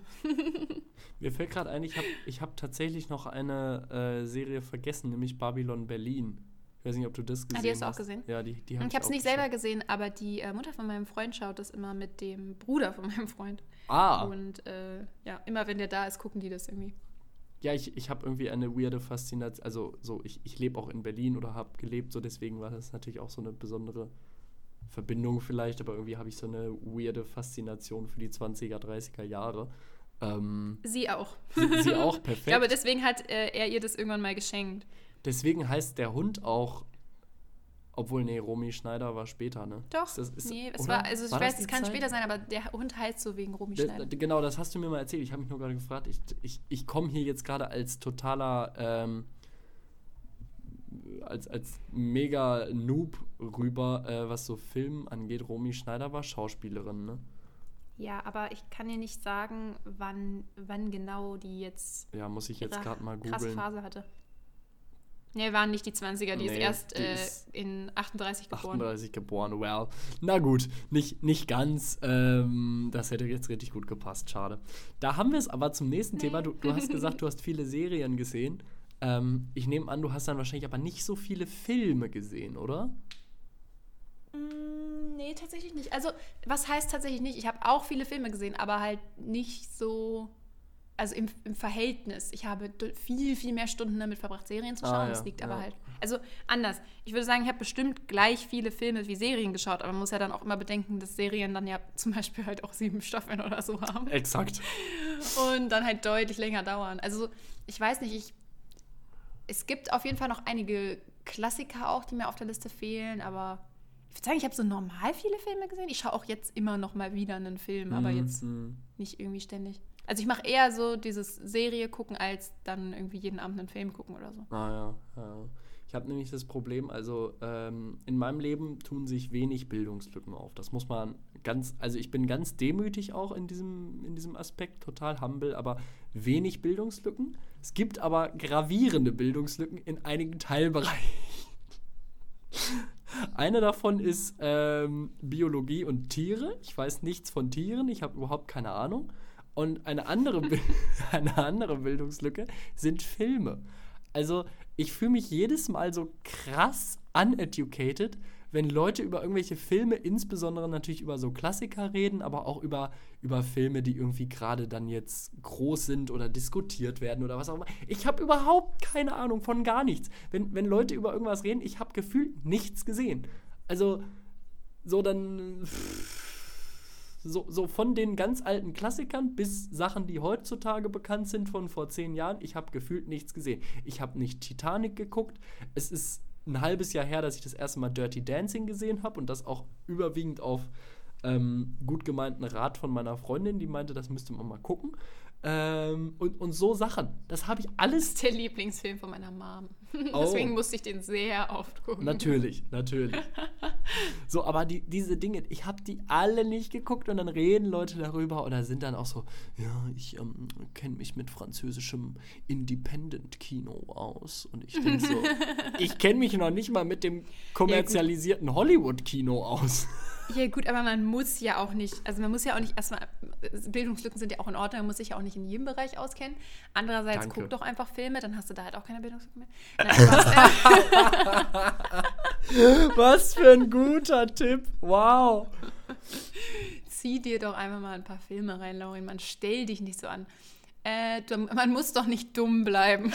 Mir fällt gerade ein, ich habe ich hab tatsächlich noch eine äh, Serie vergessen, nämlich Babylon Berlin. Ich weiß nicht, ob du das gesehen hast. Ah, die hast du auch gesehen? Ja, die, die habe ich Ich habe es nicht gesehen. selber gesehen, aber die äh, Mutter von meinem Freund schaut das immer mit dem Bruder von meinem Freund. Ah. Und äh, ja, immer wenn der da ist, gucken die das irgendwie. Ja, ich, ich habe irgendwie eine weirde Faszination. Also so, ich, ich lebe auch in Berlin oder habe gelebt, so deswegen war das natürlich auch so eine besondere Verbindung vielleicht, aber irgendwie habe ich so eine weirde Faszination für die zwanziger, dreißiger Jahre. Ähm, sie auch. Sie, sie auch, perfekt. Ich glaube, deswegen hat äh, er ihr das irgendwann mal geschenkt. Deswegen heißt der Hund auch, obwohl, nee, Romy Schneider war später, ne? Doch, ist das, ist, nee, es war, also ich war weiß, es kann Zeit? später sein, aber der Hund heißt so wegen Romy Schneider. Das, genau, das hast du mir mal erzählt. Ich habe mich nur gerade gefragt, ich, ich, ich komme hier jetzt gerade als totaler, ähm, als, als mega Noob rüber, äh, was so Film angeht. Romy Schneider war Schauspielerin, ne? Ja, aber ich kann dir nicht sagen, wann, wann genau die jetzt ja, muss ich jetzt gerade mal googeln. krasse Phase hatte. Nee, waren nicht die zwanziger, die nee, ist erst die äh, ist in achtunddreißig geboren. achtunddreißig geboren, well. Na gut, nicht, nicht ganz. Ähm, das hätte jetzt richtig gut gepasst, schade. Da haben wir es aber zum nächsten nee. Thema. Du, du hast gesagt, du hast viele Serien gesehen. Ähm, ich nehme an, du hast dann wahrscheinlich aber nicht so viele Filme gesehen, oder? Mm, nee, tatsächlich nicht. Also, was heißt tatsächlich nicht? Ich habe auch viele Filme gesehen, aber halt nicht so... Also im, im Verhältnis. Ich habe viel, viel mehr Stunden damit verbracht, Serien zu schauen. Ah, ja, das liegt ja. aber halt... Also anders. Ich würde sagen, ich habe bestimmt gleich viele Filme wie Serien geschaut, aber man muss ja dann auch immer bedenken, dass Serien dann ja zum Beispiel halt auch sieben Staffeln oder so haben. Exakt. Und dann halt deutlich länger dauern. Also ich weiß nicht, ich... Es gibt auf jeden Fall noch einige Klassiker auch, die mir auf der Liste fehlen, aber ich würde sagen, ich habe so normal viele Filme gesehen. Ich schaue auch jetzt immer noch mal wieder einen Film, aber jetzt mm. nicht irgendwie ständig. Also ich mache eher so dieses Serie gucken, als dann irgendwie jeden Abend einen Film gucken oder so. Ah ja, ja. Ich habe nämlich das Problem, also ähm, in meinem Leben tun sich wenig Bildungslücken auf. Das muss man ganz, also ich bin ganz demütig auch in diesem, in diesem Aspekt, total humble, aber wenig Bildungslücken. Es gibt aber gravierende Bildungslücken in einigen Teilbereichen. Eine davon ist ähm, Biologie und Tiere. Ich weiß nichts von Tieren, ich habe überhaupt keine Ahnung. Und eine andere, eine andere Bildungslücke sind Filme. Also ich fühle mich jedes Mal so krass uneducated, wenn Leute über irgendwelche Filme, insbesondere natürlich über so Klassiker reden, aber auch über, über Filme, die irgendwie gerade dann jetzt groß sind oder diskutiert werden oder was auch immer. Ich habe überhaupt keine Ahnung von gar nichts. Wenn, wenn Leute über irgendwas reden, ich habe gefühlt nichts gesehen. Also so dann... So, so von den ganz alten Klassikern bis Sachen, die heutzutage bekannt sind von vor zehn Jahren. Ich habe gefühlt nichts gesehen. Ich habe nicht Titanic geguckt. Es ist ein halbes Jahr her, dass ich das erste Mal Dirty Dancing gesehen habe und das auch überwiegend auf ähm, gut gemeinten Rat von meiner Freundin, die meinte, das müsste man mal gucken. Ähm, und, und so Sachen. Das habe ich alles. Das ist der Lieblingsfilm von meiner Mom. Oh. Deswegen musste ich den sehr oft gucken. Natürlich, natürlich. So, aber die, diese Dinge, ich habe die alle nicht geguckt und dann reden Leute darüber oder sind dann auch so, ja, ich ähm, kenne mich mit französischem Independent-Kino aus. Und ich denke so, ich kenne mich noch nicht mal mit dem kommerzialisierten ja, Hollywood-Kino aus. Ja gut, aber man muss ja auch nicht, also man muss ja auch nicht erstmal, Bildungslücken sind ja auch in Ordnung, man muss sich ja auch nicht in jedem Bereich auskennen. Andererseits, Danke. Guck doch einfach Filme, dann hast du da halt auch keine Bildungslücken mehr. Nein, was für ein guter Tipp, wow. Zieh dir doch einfach mal ein paar Filme rein, Laurin, man stell dich nicht so an. Äh, du, man muss doch nicht dumm bleiben.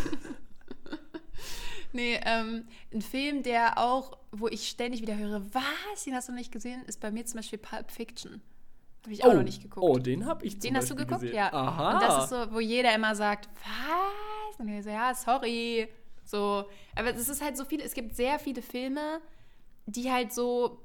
Nee, ähm, ein Film, der auch, wo ich ständig wieder höre, was, den hast du noch nicht gesehen, ist bei mir zum Beispiel Pulp Fiction. Habe ich auch oh, noch nicht geguckt. Oh, den habe ich zum Den Beispiel hast du geguckt? gesehen. Ja. Aha. Und das ist so, wo jeder immer sagt, was? Und ich so, ja, sorry. So, aber es ist halt so viel, es gibt sehr viele Filme, die halt so,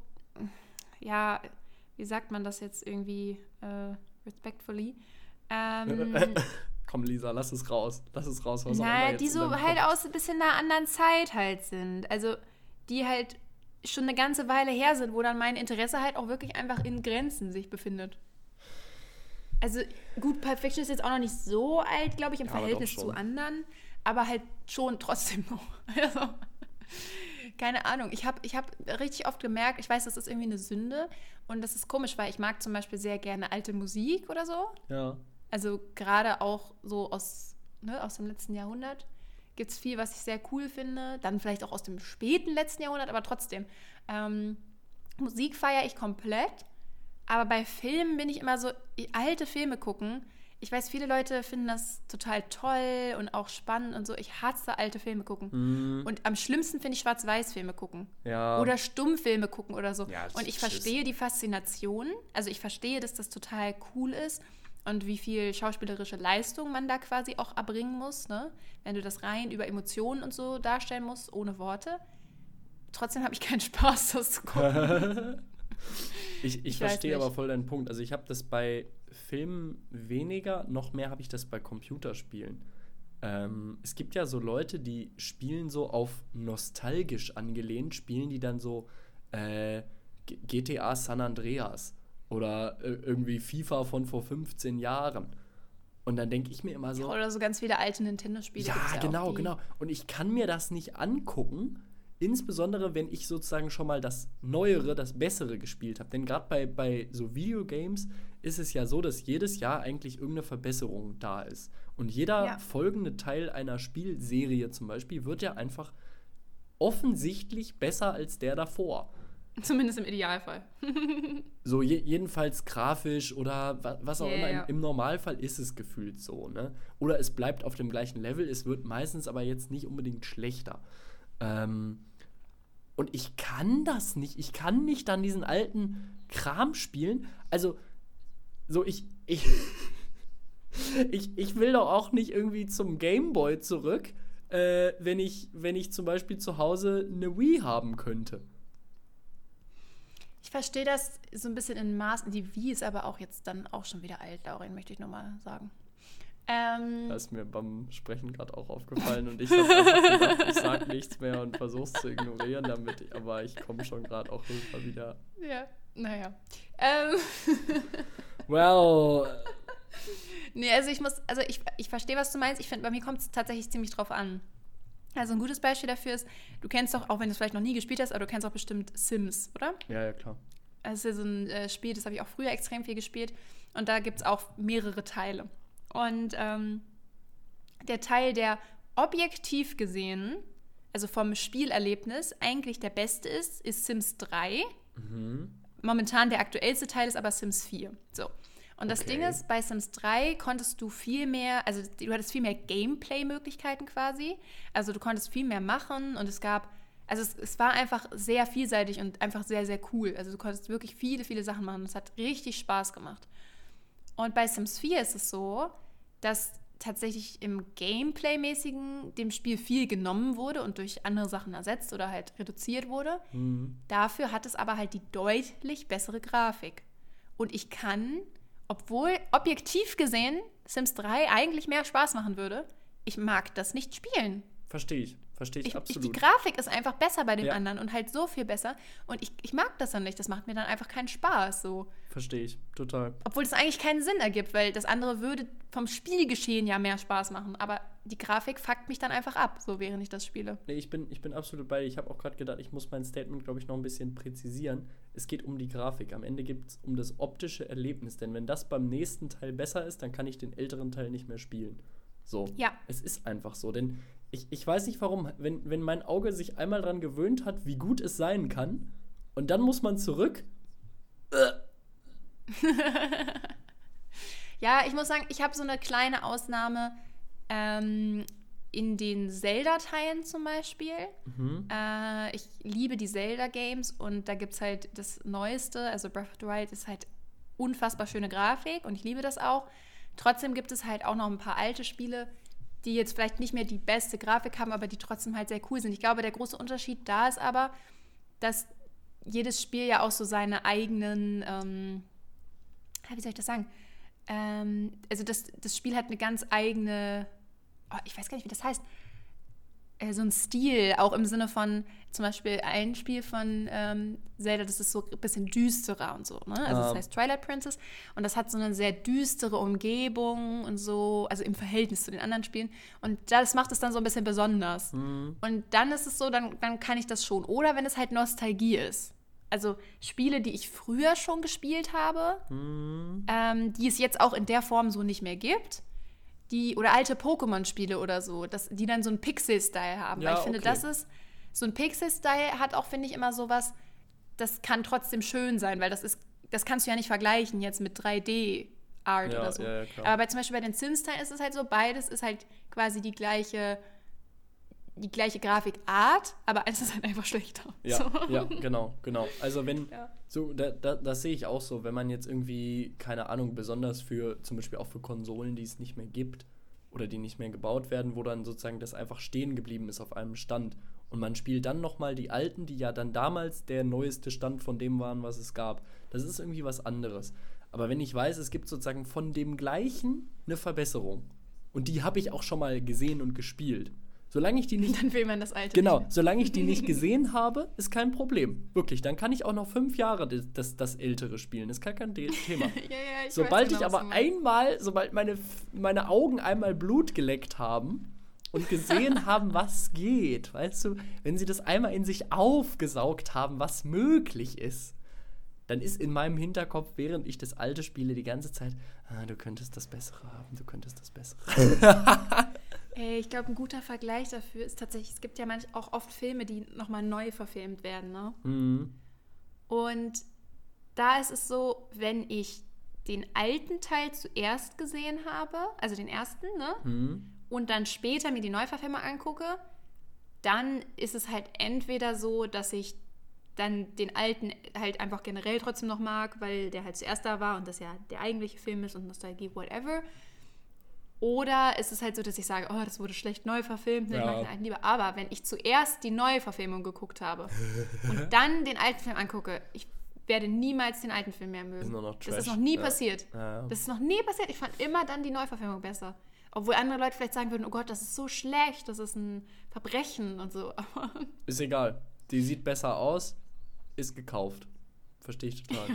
ja, wie sagt man das jetzt irgendwie, äh, respectfully, ähm, komm, Lisa, lass es raus. Lass es raus, was na, auch immer jetzt die so halt Kopf. Aus ein bisschen einer anderen Zeit halt sind. Also, die halt schon eine ganze Weile her sind, wo dann mein Interesse halt auch wirklich einfach in Grenzen sich befindet. Also, gut, Pulp Fiction ist jetzt auch noch nicht so alt, glaube ich, im ja, Verhältnis zu anderen, aber halt schon trotzdem noch. Also, keine Ahnung. Ich habe ich hab richtig oft gemerkt, ich weiß, das ist irgendwie eine Sünde und das ist komisch, weil ich mag zum Beispiel sehr gerne alte Musik oder so. Ja. Also gerade auch so aus, ne, aus dem letzten Jahrhundert gibt es viel, was ich sehr cool finde. Dann vielleicht auch aus dem späten letzten Jahrhundert, aber trotzdem. Ähm, Musik feiere ich komplett. Aber bei Filmen bin ich immer so, alte Filme gucken. Ich weiß, viele Leute finden das total toll und auch spannend und so. Ich hasse alte Filme gucken. Mhm. Und am schlimmsten finde ich Schwarz-Weiß-Filme gucken. Ja. Oder Stummfilme gucken oder so. Ja, und ich verstehe die Faszination. Also ich verstehe, dass das total cool ist. Und wie viel schauspielerische Leistung man da quasi auch erbringen muss, ne? Wenn du das rein über Emotionen und so darstellen musst, ohne Worte. Trotzdem habe ich keinen Spaß, das zu gucken. ich ich, ich verstehe aber voll deinen Punkt. Also ich habe das bei Filmen weniger, noch mehr habe ich das bei Computerspielen. Ähm, es gibt ja so Leute, die spielen so auf nostalgisch angelehnt, spielen die dann so äh, G T A San Andreas. Oder äh, irgendwie FIFA von vor fünfzehn Jahren. Und dann denke ich mir immer so... Oder so ganz viele alte Nintendo-Spiele. Ja, ja genau, genau. Und ich kann mir das nicht angucken, insbesondere wenn ich sozusagen schon mal das Neuere, das Bessere gespielt habe. Denn gerade bei, bei so Videogames ist es ja so, dass jedes Jahr eigentlich irgendeine Verbesserung da ist. Und jeder ja. folgende Teil einer Spielserie zum Beispiel wird ja einfach offensichtlich besser als der davor. Zumindest im Idealfall. So, je, jedenfalls grafisch oder wa, was auch yeah, immer. ja. Im, Im Normalfall ist es gefühlt so, ne? Oder es bleibt auf dem gleichen Level, es wird meistens aber jetzt nicht unbedingt schlechter. Ähm, und ich kann das nicht. Ich kann nicht dann diesen alten Kram spielen. Also, so ich, ich, ich, ich will doch auch nicht irgendwie zum Gameboy zurück, äh, wenn ich, wenn ich zum Beispiel zu Hause eine Wii haben könnte. Ich verstehe das so ein bisschen in Maßen. Die Wii ist aber auch jetzt dann auch schon wieder alt, Laurin, möchte ich nur mal sagen. Ähm, das ist mir beim Sprechen gerade auch aufgefallen und ich habe einfach gedacht, ich sage nichts mehr und versuche es zu ignorieren, damit ich, aber ich komme schon gerade auch rüber wieder. Ja, naja. Ähm. Well. Nee, also ich muss, also ich, ich verstehe, was du meinst. Ich finde, bei mir kommt es tatsächlich ziemlich drauf an. Also ein gutes Beispiel dafür ist, du kennst doch, auch wenn du es vielleicht noch nie gespielt hast, aber du kennst auch bestimmt Sims, oder? Ja, ja, klar. Das ist ja so ein äh, Spiel, das habe ich auch früher extrem viel gespielt. Und da gibt es auch mehrere Teile. Und ähm, der Teil, der objektiv gesehen, also vom Spielerlebnis, eigentlich der beste ist, ist Sims drei. Mhm. Momentan der aktuellste Teil ist aber Sims vier. So. Und das okay. Ding ist, bei Sims drei konntest du viel mehr, also du hattest viel mehr Gameplay-Möglichkeiten quasi. Also du konntest viel mehr machen und es gab, also es, es war einfach sehr vielseitig und einfach sehr, sehr cool. Also du konntest wirklich viele, viele Sachen machen und es hat richtig Spaß gemacht. Und bei Sims vier ist es so, dass tatsächlich im Gameplay-mäßigen dem Spiel viel genommen wurde und durch andere Sachen ersetzt oder halt reduziert wurde. Mhm. Dafür hat es aber halt die deutlich bessere Grafik. Und ich kann obwohl objektiv gesehen Sims drei eigentlich mehr Spaß machen würde, ich mag das nicht spielen. Verstehe ich. Verstehe ich, ich absolut. Ich, die Grafik ist einfach besser bei den ja. anderen und halt so viel besser. Und ich, ich mag das dann nicht. Das macht mir dann einfach keinen Spaß. So. Verstehe ich, total. Obwohl es eigentlich keinen Sinn ergibt, weil das andere würde vom Spielgeschehen ja mehr Spaß machen. Aber die Grafik fuckt mich dann einfach ab, so während ich das spiele. Nee, ich bin, ich bin absolut bei dir. Ich habe auch gerade gedacht, ich muss mein Statement, glaube ich, noch ein bisschen präzisieren. Es geht um die Grafik. Am Ende geht es um das optische Erlebnis. Denn wenn das beim nächsten Teil besser ist, dann kann ich den älteren Teil nicht mehr spielen. So. Ja. Es ist einfach so. Denn ich, ich weiß nicht warum, wenn, wenn mein Auge sich einmal dran gewöhnt hat, wie gut es sein kann, und dann muss man zurück. Ja, ich muss sagen, ich habe so eine kleine Ausnahme ähm, in den Zelda-Teilen zum Beispiel. Mhm. Äh, ich liebe die Zelda-Games und da gibt es halt das Neueste, also Breath of the Wild ist halt unfassbar schöne Grafik und ich liebe das auch. Trotzdem gibt es halt auch noch ein paar alte Spiele, die jetzt vielleicht nicht mehr die beste Grafik haben, aber die trotzdem halt sehr cool sind. Ich glaube, der große Unterschied da ist aber, dass jedes Spiel ja auch so seine eigenen, ähm, wie soll ich das sagen? Ähm, also das, das Spiel hat eine ganz eigene, oh, ich weiß gar nicht, wie das heißt, äh, so ein Stil, auch im Sinne von zum Beispiel ein Spiel von ähm, Zelda, das ist so ein bisschen düsterer und so, ne? Also das Ah. heißt Twilight Princess und das hat so eine sehr düstere Umgebung und so, also im Verhältnis zu den anderen Spielen und das macht es dann so ein bisschen besonders. Mhm. Und dann ist es so, dann, dann kann ich das schon. Oder wenn es halt Nostalgie ist. Also Spiele, die ich früher schon gespielt habe, Mhm. ähm, die es jetzt auch in der Form so nicht mehr gibt. Die, oder alte Pokémon-Spiele oder so, das, die dann so einen Pixel-Style haben. Ja, Weil ich finde, okay. das ist, so ein Pixel-Style hat auch, finde ich, immer sowas, das kann trotzdem schön sein, weil das ist, das kannst du ja nicht vergleichen jetzt mit drei D-Art Ja, oder so. ja, ja, klar. Aber bei, zum Beispiel bei den Sims-Teilen ist es halt so, beides ist halt quasi die gleiche, die gleiche Grafikart, aber eins ist halt einfach schlechter. Ja, so. ja, genau, genau. Also wenn, Ja. so, da, da, das sehe ich auch so, wenn man jetzt irgendwie, keine Ahnung, besonders für, zum Beispiel auch für Konsolen, die es nicht mehr gibt oder die nicht mehr gebaut werden, wo dann sozusagen das einfach stehen geblieben ist auf einem Stand und man spielt dann nochmal die alten, die ja dann damals der neueste Stand von dem waren, was es gab. Das ist irgendwie was anderes. Aber wenn ich weiß, es gibt sozusagen von dem Gleichen eine Verbesserung und die habe ich auch schon mal gesehen und gespielt. Solange ich die nicht Dann will man das alte Genau, nicht solange ich die nicht gesehen habe, ist kein Problem. Wirklich, dann kann ich auch noch fünf Jahre das, das, das Ältere spielen. Das ist gar kein De- Thema. mehr. ja, ja, ich Sobald weiß genau, ich was du aber meinst. einmal, sobald meine, meine Augen einmal Blut geleckt haben und gesehen haben, was geht, weißt du, wenn sie das einmal in sich aufgesaugt haben, was möglich ist, dann ist in meinem Hinterkopf, während ich das Alte spiele, die ganze Zeit, ah, du könntest das Bessere haben, du könntest das Bessere. Ey, ich glaube, ein guter Vergleich dafür ist tatsächlich, es gibt ja manch, auch oft Filme, die nochmal neu verfilmt werden, ne? Mhm. Und da ist es so, wenn ich den alten Teil zuerst gesehen habe, also den ersten, ne? Mhm. Und dann später mir die Neuverfilmung angucke, dann ist es halt entweder so, dass ich dann den alten halt einfach generell trotzdem noch mag, weil der halt zuerst da war und das ja der eigentliche Film ist und Nostalgie, whatever. Oder ist es halt so, dass ich sage, oh, das wurde schlecht neu verfilmt, ne, ich Ja. mag den alten lieber. Aber wenn ich zuerst die Neuverfilmung geguckt habe und dann den alten Film angucke, ich werde niemals den alten Film mehr mögen. Ist nur noch Das Trash. ist noch nie Ja. passiert. Ja. Das ist noch nie passiert. Ich fand immer dann die Neuverfilmung besser. Obwohl andere Leute vielleicht sagen würden, oh Gott, das ist so schlecht, das ist ein Verbrechen und so. Aber Ist egal. Die sieht besser aus, ist gekauft. Verstehe ich total.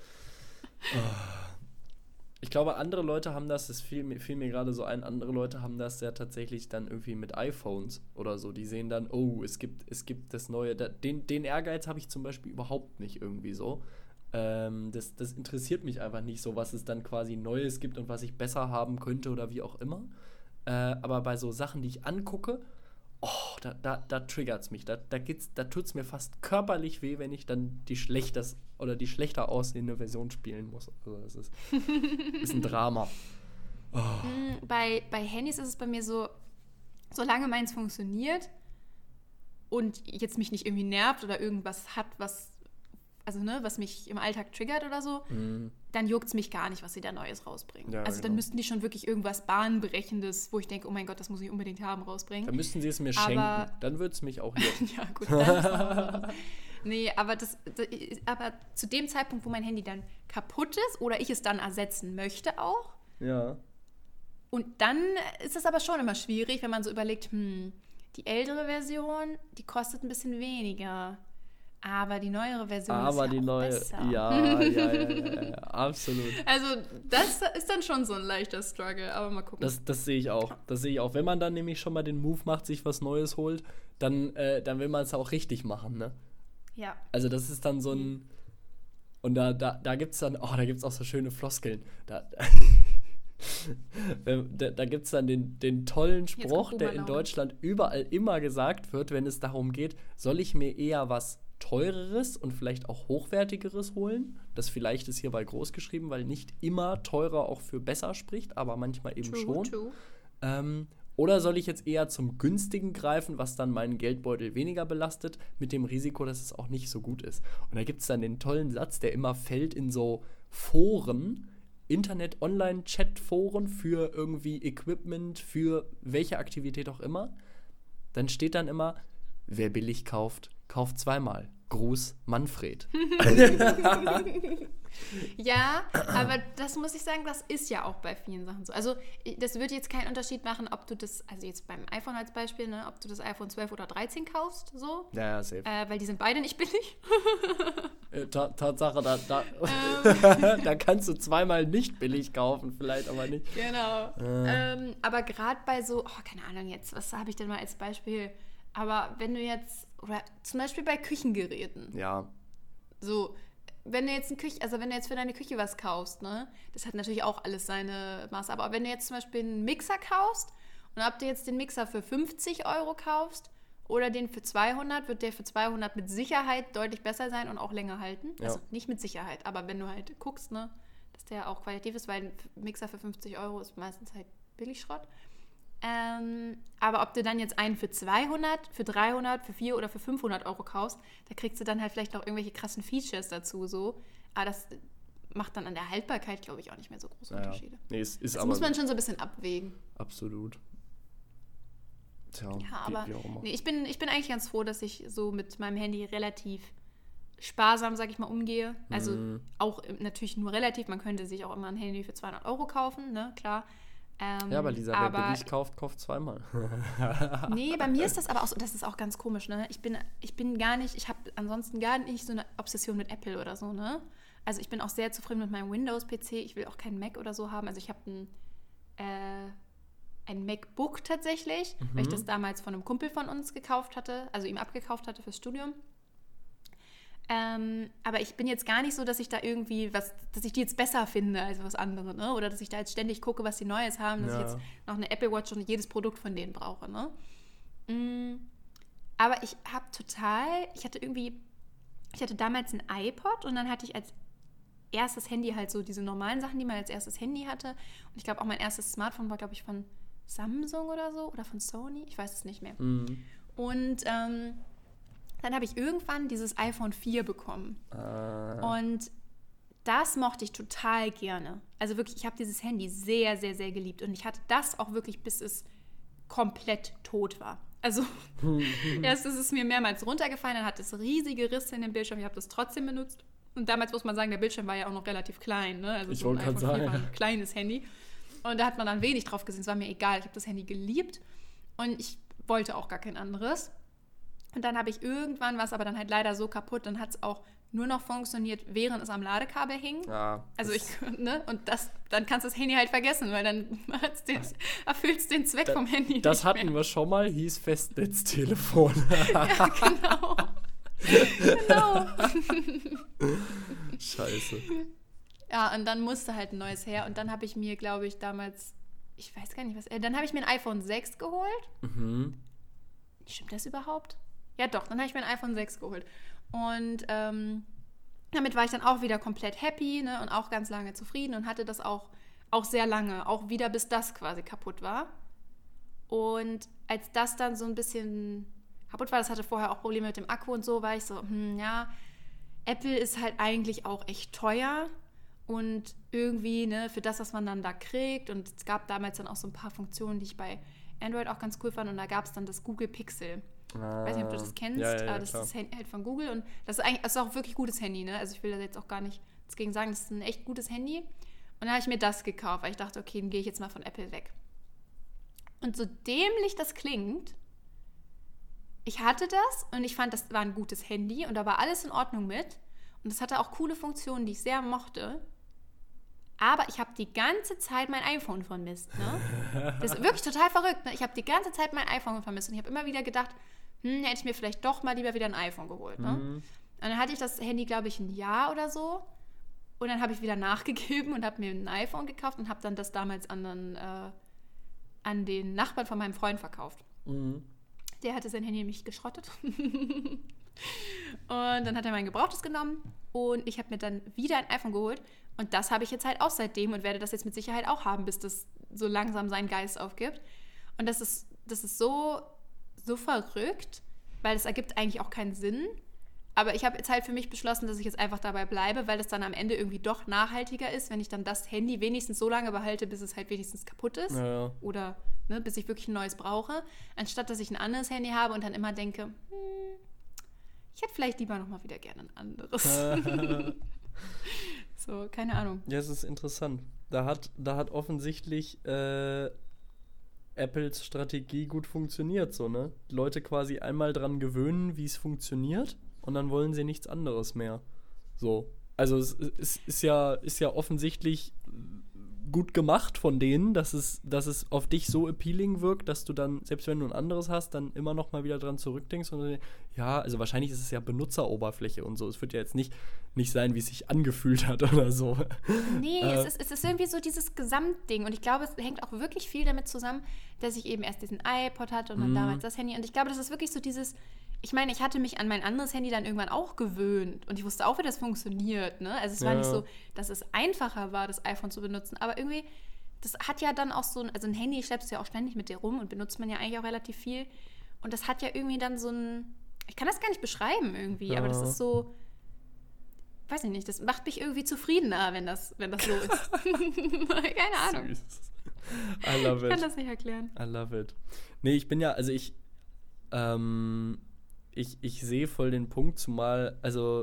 Ich glaube, andere Leute haben das, das fiel mir, fiel mir gerade so ein, andere Leute haben das ja tatsächlich dann irgendwie mit iPhones oder so. Die sehen dann, oh, es gibt, es gibt das Neue. Da, den, den Ehrgeiz habe ich zum Beispiel überhaupt nicht irgendwie so. Ähm, das, das interessiert mich einfach nicht so, was es dann quasi Neues gibt und was ich besser haben könnte oder wie auch immer. Äh, aber bei so Sachen, die ich angucke, oh, da, da, da triggert es mich. Da, da, da tut es mir fast körperlich weh, wenn ich dann die schlechtes oder die schlechter aussehende Version spielen muss. Also das ist, ist ein Drama. Oh. bei, bei Handys ist es bei mir so, solange meins funktioniert und jetzt mich nicht irgendwie nervt oder irgendwas hat, was also ne, was mich im Alltag triggert oder so, Mhm. dann juckt es mich gar nicht, was sie da Neues rausbringen. Ja, also dann genau. müssten die schon wirklich irgendwas Bahnbrechendes, wo ich denke, oh mein Gott, das muss ich unbedingt haben, rausbringen. Dann müssten sie es mir Aber- schenken. Dann würde es mich auch jucken. Ja, gut, dann ist noch was anderes. Nee, aber, das, das, aber zu dem Zeitpunkt, wo mein Handy dann kaputt ist oder ich es dann ersetzen möchte auch. Ja. Und dann ist es aber schon immer schwierig, wenn man so überlegt, hm, die ältere Version, die kostet ein bisschen weniger. Aber die neuere Version aber ist ja die auch neue, besser. Ja, ja, ja, ja, ja, absolut. Also das ist dann schon so ein leichter Struggle, aber mal gucken. Das, das sehe ich auch. Das sehe ich auch. Wenn man dann nämlich schon mal den Move macht, sich was Neues holt, dann, äh, dann will man es auch richtig machen, ne? Ja. Also das ist dann so ein, und da, da, da gibt es dann, oh, da gibt es auch so schöne Floskeln. Da, da, da gibt es dann den, den tollen Spruch, der in Deutschland überall immer gesagt wird, wenn es darum geht, soll ich mir eher was Teureres und vielleicht auch Hochwertigeres holen? Das vielleicht ist hierbei groß geschrieben, weil nicht immer teurer auch für besser spricht, aber manchmal eben true, schon. True. Ähm, oder soll ich jetzt eher zum Günstigen greifen, was dann meinen Geldbeutel weniger belastet, mit dem Risiko, dass es auch nicht so gut ist? Und da gibt es dann den tollen Satz, der immer fällt in so Foren, Internet-Online-Chat-Foren für irgendwie Equipment, für welche Aktivität auch immer. Dann steht dann immer, wer billig kauft, kauft zweimal. Gruß, Manfred. Ja, aber das muss ich sagen, das ist ja auch bei vielen Sachen so. Also das würde jetzt keinen Unterschied machen, ob du das, also jetzt beim iPhone als Beispiel, ne, ob du das iPhone zwölf oder dreizehn kaufst, so. Ja, ja, safe. Äh, weil die sind beide nicht billig. äh, ta- Tatsache, da, da, ähm. da kannst du zweimal nicht billig kaufen, vielleicht aber nicht. Genau. Äh. Ähm, aber gerade bei so, oh, keine Ahnung jetzt, was habe ich denn mal als Beispiel? Aber wenn du jetzt, oder zum Beispiel bei Küchengeräten. Ja. So, wenn du jetzt ein Küche, also wenn du jetzt für deine Küche was kaufst, ne, das hat natürlich auch alles seine Maße. Aber wenn du jetzt zum Beispiel einen Mixer kaufst und ob du jetzt den Mixer für fünfzig Euro kaufst oder den für zweihundert, wird der für zweihundert mit Sicherheit deutlich besser sein und auch länger halten. Ja. Also nicht mit Sicherheit, aber wenn du halt guckst, ne, dass der auch qualitativ ist, weil ein Mixer für fünfzig Euro ist meistens halt Billigschrott. Ähm, aber ob du dann jetzt einen für zweihundert, für dreihundert, für vierhundert oder für fünfhundert Euro kaufst, da kriegst du dann halt vielleicht noch irgendwelche krassen Features dazu, so. Aber das macht dann an der Haltbarkeit, glaube ich, auch nicht mehr so große naja. Unterschiede. Nee, es ist das aber muss man schon so ein bisschen abwägen. Absolut. Tja, ja, wie, aber wie auch immer. Nee, ich, bin, ich bin eigentlich ganz froh, dass ich so mit meinem Handy relativ sparsam, sag ich mal, umgehe. Also mm. auch natürlich nur relativ. Man könnte sich auch immer ein Handy für zweihundert Euro kaufen, ne, klar. Ähm, ja, aber Lisa, wer aber billig kauft, kauft zweimal. Nee, bei mir ist das aber auch so, das ist auch ganz komisch, ne? Ich bin, ich bin gar nicht, ich habe ansonsten gar nicht so eine Obsession mit Apple oder so, ne? Also ich bin auch sehr zufrieden mit meinem Windows-P C. Ich will auch keinen Mac oder so haben. Also ich habe ein, äh, ein MacBook tatsächlich, mhm. weil ich das damals von einem Kumpel von uns gekauft hatte, also ihm abgekauft hatte fürs Studium. Ähm, aber ich bin jetzt gar nicht so, dass ich da irgendwie was, dass ich die jetzt besser finde als was andere, ne? Oder dass ich da jetzt ständig gucke, was die Neues haben, dass ja. ich jetzt noch eine Apple Watch und jedes Produkt von denen brauche, ne? Mm, aber ich habe total, ich hatte irgendwie, ich hatte damals ein iPod und dann hatte ich als erstes Handy halt so diese normalen Sachen, die man als erstes Handy hatte. Und ich glaube auch mein erstes Smartphone war, glaube ich, von Samsung oder so oder von Sony, ich weiß es nicht mehr. Mhm. Und ähm, dann habe ich irgendwann dieses iPhone vier bekommen. Ah. Und das mochte ich total gerne. Also wirklich, ich habe dieses Handy sehr, sehr, sehr geliebt. Und ich hatte das auch wirklich, bis es komplett tot war. Also erst ist es mir mehrmals runtergefallen, dann hat es riesige Risse in dem Bildschirm. Ich habe das trotzdem benutzt. Und damals muss man sagen, der Bildschirm war ja auch noch relativ klein. Ne? Also ich so wollte gerade sagen. war ein kleines Handy. Und da hat man dann wenig drauf gesehen. Es war mir egal. Ich habe das Handy geliebt. Und ich wollte auch gar kein anderes. Und dann habe ich irgendwann, war es aber dann halt leider so kaputt, dann hat es auch nur noch funktioniert, während es am Ladekabel hing. Ja, also ich, ne, und das, dann kannst du das Handy halt vergessen, weil dann erfüllt es den Zweck da, vom Handy Das nicht hatten mehr. wir schon mal, hieß Festnetztelefon. Ja, genau. Genau. Scheiße. Ja, und dann musste halt ein neues her. Und dann habe ich mir, glaube ich, damals, ich weiß gar nicht was, äh, dann habe ich mir ein iPhone sechs geholt. Mhm. Stimmt das überhaupt? Ja doch, dann habe ich mir ein iPhone sechs geholt. Und ähm, damit war ich dann auch wieder komplett happy, ne, und auch ganz lange zufrieden und hatte das auch, auch sehr lange, auch wieder bis das quasi kaputt war. Und als das dann so ein bisschen kaputt war, das hatte vorher auch Probleme mit dem Akku und so, war ich so, hm, ja, Apple ist halt eigentlich auch echt teuer und irgendwie, ne, für das, was man dann da kriegt, und es gab damals dann auch so ein paar Funktionen, die ich bei Android auch ganz cool fand, und da gab es dann das Google Pixel. Ah. Ich weiß nicht, ob du das kennst, Ja, ja, ja, aber das klar. ist das Handy halt von Google und das ist eigentlich das ist auch wirklich gutes Handy, ne? Also ich will da jetzt auch gar nicht dagegen sagen, das ist ein echt gutes Handy. Und dann habe ich mir das gekauft, weil ich dachte, okay, dann gehe ich jetzt mal von Apple weg. Und so dämlich das klingt, ich hatte das und ich fand, das war ein gutes Handy und da war alles in Ordnung mit. Und es hatte auch coole Funktionen, die ich sehr mochte. Aber ich habe die ganze Zeit mein iPhone vermisst. Ne? Das ist wirklich total verrückt. Ne? Ich habe die ganze Zeit mein iPhone vermisst und ich habe immer wieder gedacht, hm, hätte ich mir vielleicht doch mal lieber wieder ein iPhone geholt. Ne? Mhm. Und dann hatte ich das Handy, glaube ich, ein Jahr oder so. Und dann habe ich wieder nachgegeben und habe mir ein iPhone gekauft und habe dann das damals an den, äh, an den Nachbarn von meinem Freund verkauft. Mhm. Der hatte sein Handy nämlich geschrottet. Und dann hat er mein Gebrauchtes genommen und ich habe mir dann wieder ein iPhone geholt. Und das habe ich jetzt halt auch seitdem und werde das jetzt mit Sicherheit auch haben, bis das so langsam seinen Geist aufgibt. Und das ist, das ist so, so verrückt, weil es ergibt eigentlich auch keinen Sinn. Aber ich habe jetzt halt für mich beschlossen, dass ich jetzt einfach dabei bleibe, weil es dann am Ende irgendwie doch nachhaltiger ist, wenn ich dann das Handy wenigstens so lange behalte, bis es halt wenigstens kaputt ist. Ja, ja. Oder ne, bis ich wirklich ein neues brauche. Anstatt, dass ich ein anderes Handy habe und dann immer denke, hm, ich hätte vielleicht lieber nochmal wieder gerne ein anderes. So, keine Ahnung. Ja, es ist interessant. Da hat, da hat offensichtlich äh, Apples Strategie gut funktioniert, so, ne? Leute quasi einmal dran gewöhnen, wie es funktioniert und dann wollen sie nichts anderes mehr. So. Also es, es ist ja, ist ja offensichtlich gut gemacht von denen, dass es, dass es auf dich so appealing wirkt, dass du dann, selbst wenn du ein anderes hast, dann immer noch mal wieder dran zurückdenkst und dann, ja, also wahrscheinlich ist es ja Benutzeroberfläche und so. Es wird ja jetzt nicht, nicht sein, wie es sich angefühlt hat oder so. Nee, äh, es, ist, es ist irgendwie so dieses Gesamtding und ich glaube, es hängt auch wirklich viel damit zusammen, dass ich eben erst diesen iPod hatte und dann Mhm. damals das Handy und ich glaube, das ist wirklich so dieses, ich meine, ich hatte mich an mein anderes Handy dann irgendwann auch gewöhnt und ich wusste auch, wie das funktioniert, ne? Also es war Ja. nicht so, dass es einfacher war, das iPhone zu benutzen, aber irgendwie, das hat ja dann auch so, ein, also ein Handy schleppst du ja auch ständig mit dir rum und benutzt man ja eigentlich auch relativ viel und das hat ja irgendwie dann so ein, ich kann das gar nicht beschreiben irgendwie, Ja. aber das ist so, weiß ich nicht, das macht mich irgendwie zufriedener, wenn das, wenn das so ist. Keine Ahnung. Süß. I love Ich it. kann das nicht erklären. I love it. Nee, ich bin ja, also ich, ähm, ich, ich sehe voll den Punkt, zumal, also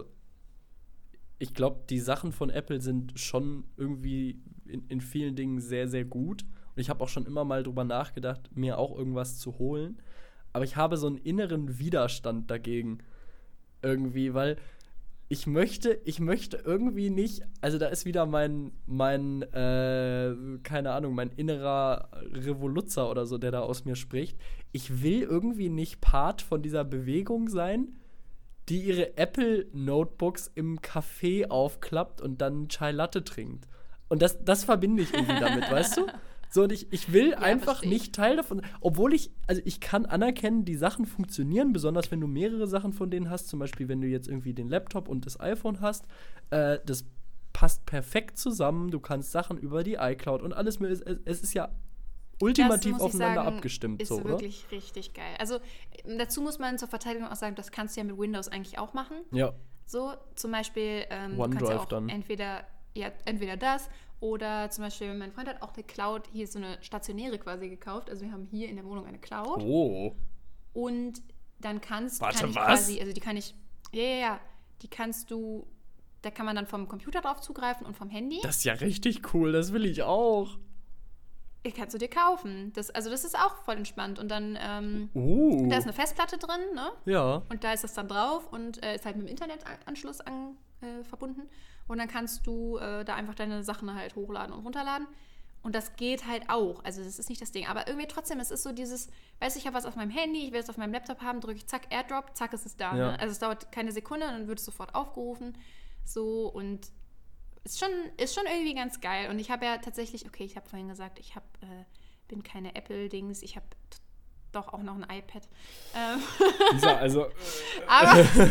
ich glaube, die Sachen von Apple sind schon irgendwie in, in vielen Dingen sehr, sehr gut. Und ich habe auch schon immer mal drüber nachgedacht, mir auch irgendwas zu holen. Aber ich habe so einen inneren Widerstand dagegen irgendwie, weil ich möchte, ich möchte irgendwie nicht, also da ist wieder mein, mein, äh, keine Ahnung, mein innerer Revoluzer oder so, der da aus mir spricht. Ich will irgendwie nicht Part von dieser Bewegung sein, die ihre Apple-Notebooks im Café aufklappt und dann Chai Latte trinkt. Und das, das verbinde ich irgendwie damit, weißt du? So, und ich, ich will Ja, einfach versteh ich. nicht Teil davon, obwohl ich, also ich kann anerkennen, die Sachen funktionieren, besonders wenn du mehrere Sachen von denen hast, zum Beispiel, wenn du jetzt irgendwie den Laptop und das iPhone hast, äh, das passt perfekt zusammen, du kannst Sachen über die iCloud und alles, es, es ist ja ultimativ Das, muss ich aufeinander sagen, abgestimmt, ist so, oder? wirklich richtig geil. Also äh, dazu muss man zur Verteidigung auch sagen, das kannst du ja mit Windows eigentlich auch machen. Ja, So, zum Beispiel, ähm, du kannst OneDrive ja auch dann. entweder, ja, entweder das oder zum Beispiel, mein Freund hat auch eine Cloud, hier ist so eine stationäre quasi gekauft. Also wir haben hier in der Wohnung eine Cloud. Oh. Und dann kannst Warte, kann ich was? quasi, also die kann ich, ja, ja, ja, die kannst du, da kann man dann vom Computer drauf zugreifen und vom Handy. Das ist ja richtig cool, das will ich auch. Die kannst du dir kaufen. Das, also das ist auch voll entspannt. Und dann, ähm, Uh. da ist eine Festplatte drin, ne? Ja. Und da ist das dann drauf und äh, ist halt mit dem Internetanschluss an, äh, verbunden. Und dann kannst du äh, da einfach deine Sachen halt hochladen und runterladen. Und das geht halt auch. Also das ist nicht das Ding. Aber irgendwie trotzdem, es ist so dieses, weiß ich, habe was auf meinem Handy, ich will es auf meinem Laptop haben, drücke ich zack, Airdrop, zack, ist es da. Ja. Ne? Also es dauert keine Sekunde, dann wird es sofort aufgerufen. So und ist schon, ist schon irgendwie ganz geil. Und ich habe ja tatsächlich, okay, ich habe vorhin gesagt, ich hab, äh, bin keine Apple-Dings, ich habe t- doch auch noch ein iPad. Ähm, Lisa, also. aber,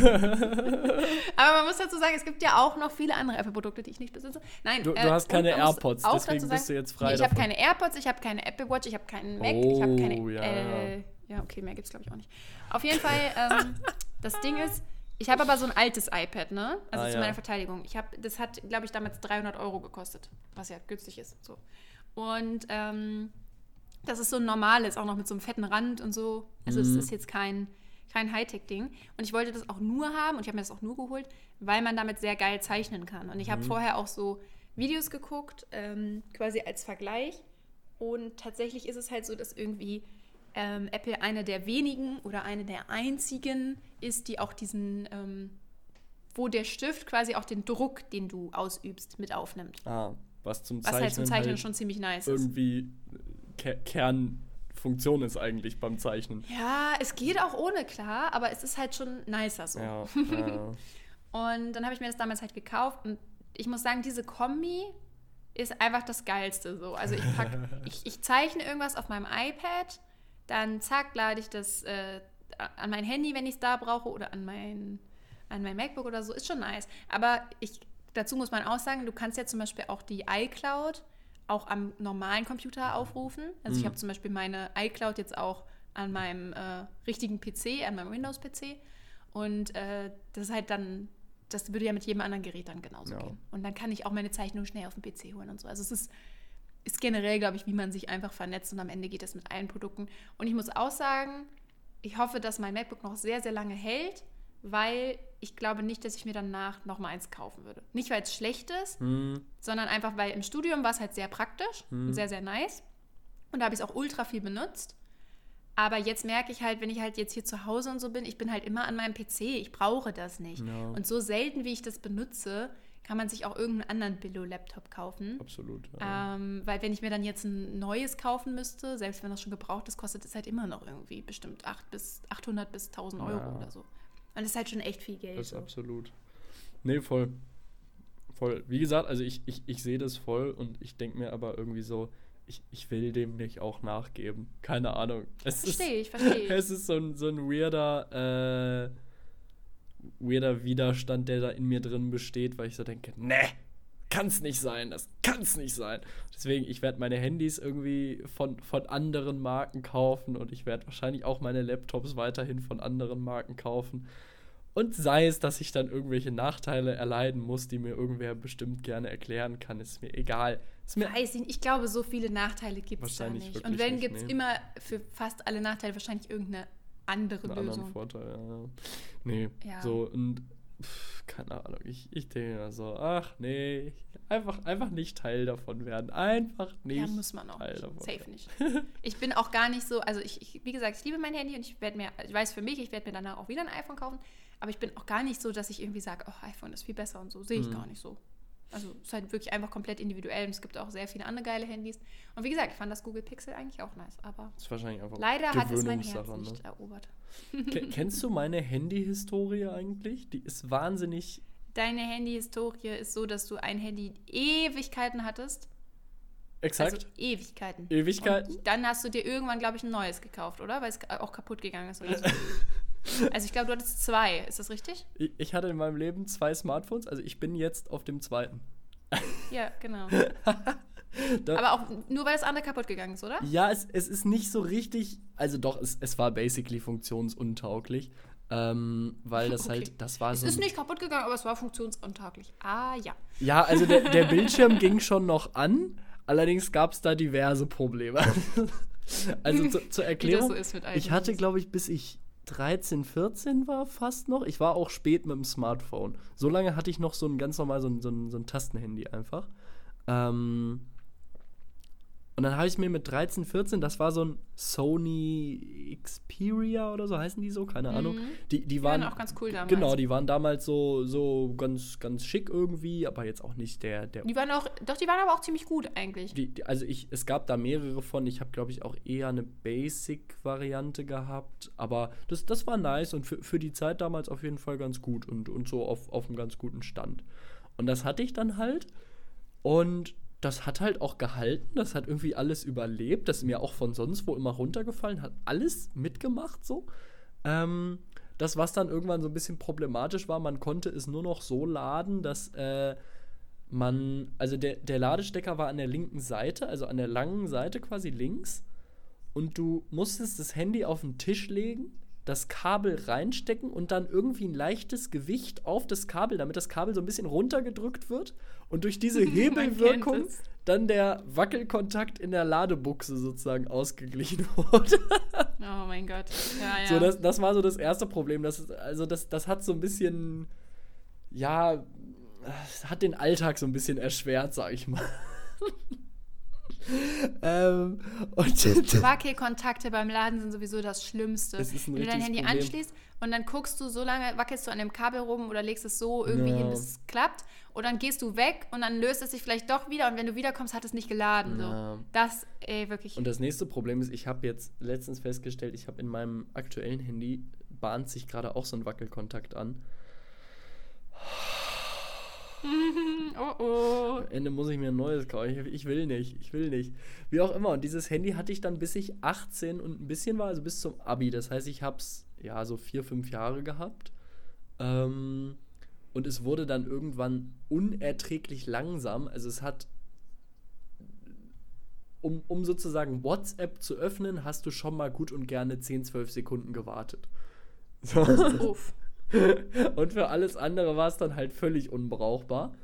aber man muss dazu sagen, es gibt ja auch noch viele andere Apple-Produkte, die ich nicht besitze. Nein, Du, du äh, hast und keine man muss AirPods, auch deswegen dazu bist du jetzt frei Nee, ich habe davon. keine AirPods, ich habe keine Apple Watch, ich habe keinen Mac, Oh, ich habe keine. ja. Äh, ja, okay, mehr gibt es glaube ich auch nicht. Auf jeden Fall, ähm, das Ding ist, ich habe aber so ein altes iPad, ne? Also Ah, zu ja. meiner Verteidigung. Ich habe, das hat, glaube ich, damals dreihundert Euro gekostet, was ja günstig ist. So. Und ähm, das ist so ein normales, auch noch mit so einem fetten Rand und so. Also es Mhm. ist jetzt kein, kein Hightech-Ding. Und ich wollte das auch nur haben und ich habe mir das auch nur geholt, weil man damit sehr geil zeichnen kann. Und ich habe mhm. vorher auch so Videos geguckt, ähm, quasi als Vergleich. Und tatsächlich ist es halt so, dass irgendwie ähm, Apple eine der wenigen oder eine der einzigen ist, die auch diesen, ähm, wo der Stift quasi auch den Druck, den du ausübst, mit aufnimmt. Ah, was zum Zeichnen, was halt zum Zeichnen halt schon ziemlich nice irgendwie ist. Ke- Kernfunktion ist eigentlich beim Zeichnen. Ja, es geht auch ohne, klar, aber es ist halt schon nicer so. Ja, ja. Und dann habe ich mir das damals halt gekauft und ich muss sagen, diese Kombi ist einfach das Geilste so. Also ich pack, ich, ich zeichne irgendwas auf meinem iPad, dann zack, lade ich das äh, an mein Handy, wenn ich es da brauche, oder an mein, an mein MacBook oder so, ist schon nice. Aber ich, dazu muss man auch sagen, du kannst ja zum Beispiel auch die iCloud auch am normalen Computer aufrufen. Also mhm. ich habe zum Beispiel meine iCloud jetzt auch an meinem äh, richtigen P C, an meinem Windows-P C. Und äh, das ist halt dann, das würde ja mit jedem anderen Gerät dann genauso ja. gehen. Und dann kann ich auch meine Zeichnung schnell auf den P C holen und so. Also es ist, ist generell, glaube ich, wie man sich einfach vernetzt und am Ende geht das mit allen Produkten. Und ich muss auch sagen, ich hoffe, dass mein MacBook noch sehr, sehr lange hält, weil ich glaube nicht, dass ich mir danach noch mal eins kaufen würde. Nicht, weil es schlecht ist, hm. sondern einfach, weil im Studium war es halt sehr praktisch hm. und sehr, sehr nice. Und da habe ich es auch ultra viel benutzt. Aber jetzt merke ich halt, wenn ich halt jetzt hier zu Hause und so bin, ich bin halt immer an meinem P C. Ich brauche das nicht. Ja. Und so selten, wie ich das benutze, kann man sich auch irgendeinen anderen Billo-Laptop kaufen. Absolut. Ja. Ähm, weil wenn ich mir dann jetzt ein neues kaufen müsste, selbst wenn das schon gebraucht ist, kostet es halt immer noch irgendwie bestimmt achthundert bis tausend Euro ja. oder so. Und das ist halt schon echt viel Geld. Das ist so. absolut. Nee, voll. Voll. Wie gesagt, also ich, ich, ich sehe das voll und ich denke mir aber irgendwie so, ich, ich will dem nicht auch nachgeben. Keine Ahnung. Verstehe ich, verstehe ich. Es ist so ein, so ein weirder, äh, weirder Widerstand, der da in mir drin besteht, weil ich so denke, ne, kann's nicht sein, das kann's nicht sein. Deswegen, ich werde meine Handys irgendwie von, von anderen Marken kaufen und ich werde wahrscheinlich auch meine Laptops weiterhin von anderen Marken kaufen. Und sei es, dass ich dann irgendwelche Nachteile erleiden muss, die mir irgendwer bestimmt gerne erklären kann, ist mir egal. Ist mir Weiß ich, ich glaube, so viele Nachteile gibt es da nicht. Und wenn, gibt es nee. immer für fast alle Nachteile wahrscheinlich irgendeine andere Einen Lösung. anderen Vorteil, ja. Nee, ja. so und pff, keine Ahnung, ich, ich denke mir so, ach nee, einfach, einfach nicht Teil davon werden. Einfach nicht ja, muss man auch Teil nicht. davon Safe nicht. Ich bin auch gar nicht so, also ich, ich wie gesagt, ich liebe mein Handy und ich werde mir, ich weiß für mich, ich werde mir danach auch wieder ein iPhone kaufen, aber ich bin auch gar nicht so, dass ich irgendwie sage, oh, iPhone ist viel besser und so. Sehe ich mhm. gar nicht so. Also es ist halt wirklich einfach komplett individuell und es gibt auch sehr viele andere geile Handys. Und wie gesagt, ich fand das Google Pixel eigentlich auch nice, aber das ist wahrscheinlich einfach leider hat es mein Herz nicht ne? erobert. K- kennst du meine Handy-Historie eigentlich? Die ist wahnsinnig... Deine Handy-Historie ist so, dass du ein Handy Ewigkeiten hattest. Exakt. Also Ewigkeiten. Ewigkeiten. Und dann hast du dir irgendwann, glaube ich, ein neues gekauft, oder? Weil es auch kaputt gegangen ist oder so. Also ich glaube, du hattest zwei. Ist das richtig? Ich, ich hatte in meinem Leben zwei Smartphones. Also ich bin jetzt auf dem zweiten. Ja, genau. Aber auch nur, weil das andere kaputt gegangen ist, oder? Ja, es, es ist nicht so richtig... Also doch, es, es war basically funktionsuntauglich. Ähm, weil das okay. halt... das war Es so ist nicht kaputt gegangen, aber es war funktionsuntauglich. Ah, ja. Ja, also der, der Bildschirm ging schon noch an. Allerdings gab es da diverse Probleme. Also zu, zur Erklärung, Wie das so ist mit ich hatte, glaube ich, bis ich dreizehn, vierzehn war fast noch. Ich war auch spät mit dem Smartphone. So lange hatte ich noch so ein ganz normal, so ein, so ein, so ein Tastenhandy einfach. Ähm, und dann habe ich mir mit dreizehn, vierzehn, das war so ein Sony Xperia oder so, heißen die so? Keine mhm. Ahnung. Die, die, die waren, waren auch ganz cool damals. Genau, die waren damals so, so ganz, ganz schick irgendwie, aber jetzt auch nicht der... der die waren auch, doch, die waren aber auch ziemlich gut eigentlich. Die, die, also ich, es gab da mehrere von. Ich habe, glaube ich, auch eher eine Basic-Variante gehabt. Aber das, das war nice und für, für die Zeit damals auf jeden Fall ganz gut und, und so auf, auf einem ganz guten Stand. Und das hatte ich dann halt. Und das hat halt auch gehalten. Das hat irgendwie alles überlebt. Das ist mir auch von sonst wo immer runtergefallen. Hat alles mitgemacht so. Ähm, das, was dann irgendwann so ein bisschen problematisch war, man konnte es nur noch so laden, dass äh, man, also der, der Ladestecker war an der linken Seite, also an der langen Seite quasi links. Und du musstest das Handy auf den Tisch legen, das Kabel reinstecken und dann irgendwie ein leichtes Gewicht auf das Kabel, damit das Kabel so ein bisschen runtergedrückt wird und durch diese Hebelwirkung dann der Wackelkontakt in der Ladebuchse sozusagen ausgeglichen wurde. Oh mein Gott. Ja, ja. So, das, das war so das erste Problem. Das ist, also das, das hat so ein bisschen, ja, hat den Alltag so ein bisschen erschwert, sag ich mal. ähm, und Wackelkontakte beim Laden sind sowieso das Schlimmste. Es ist ein Wenn du dein richtiges Handy Problem. anschließt und dann guckst du so lange, wackelst du an dem Kabel rum oder legst es so irgendwie Ja. hin, bis es klappt. Und dann gehst du weg und dann löst es sich vielleicht doch wieder. Und wenn du wiederkommst, hat es nicht geladen. So. Ja. Das, ey, wirklich. Und das nächste Problem ist, ich habe jetzt letztens festgestellt, ich habe in meinem aktuellen Handy, bahnt sich gerade auch so ein Wackelkontakt an. oh oh. Am Ende muss ich mir ein neues kaufen. Ich, ich will nicht, ich will nicht. Wie auch immer. Und dieses Handy hatte ich dann, bis ich achtzehn und ein bisschen war, also bis zum Abi. Das heißt, ich habe es ja so vier, fünf Jahre gehabt. Ähm, und es wurde dann irgendwann unerträglich langsam. Also es hat, um, um sozusagen WhatsApp zu öffnen, hast du schon mal gut und gerne zehn, zwölf Sekunden gewartet. So. Uff. Und für alles andere war es dann halt völlig unbrauchbar.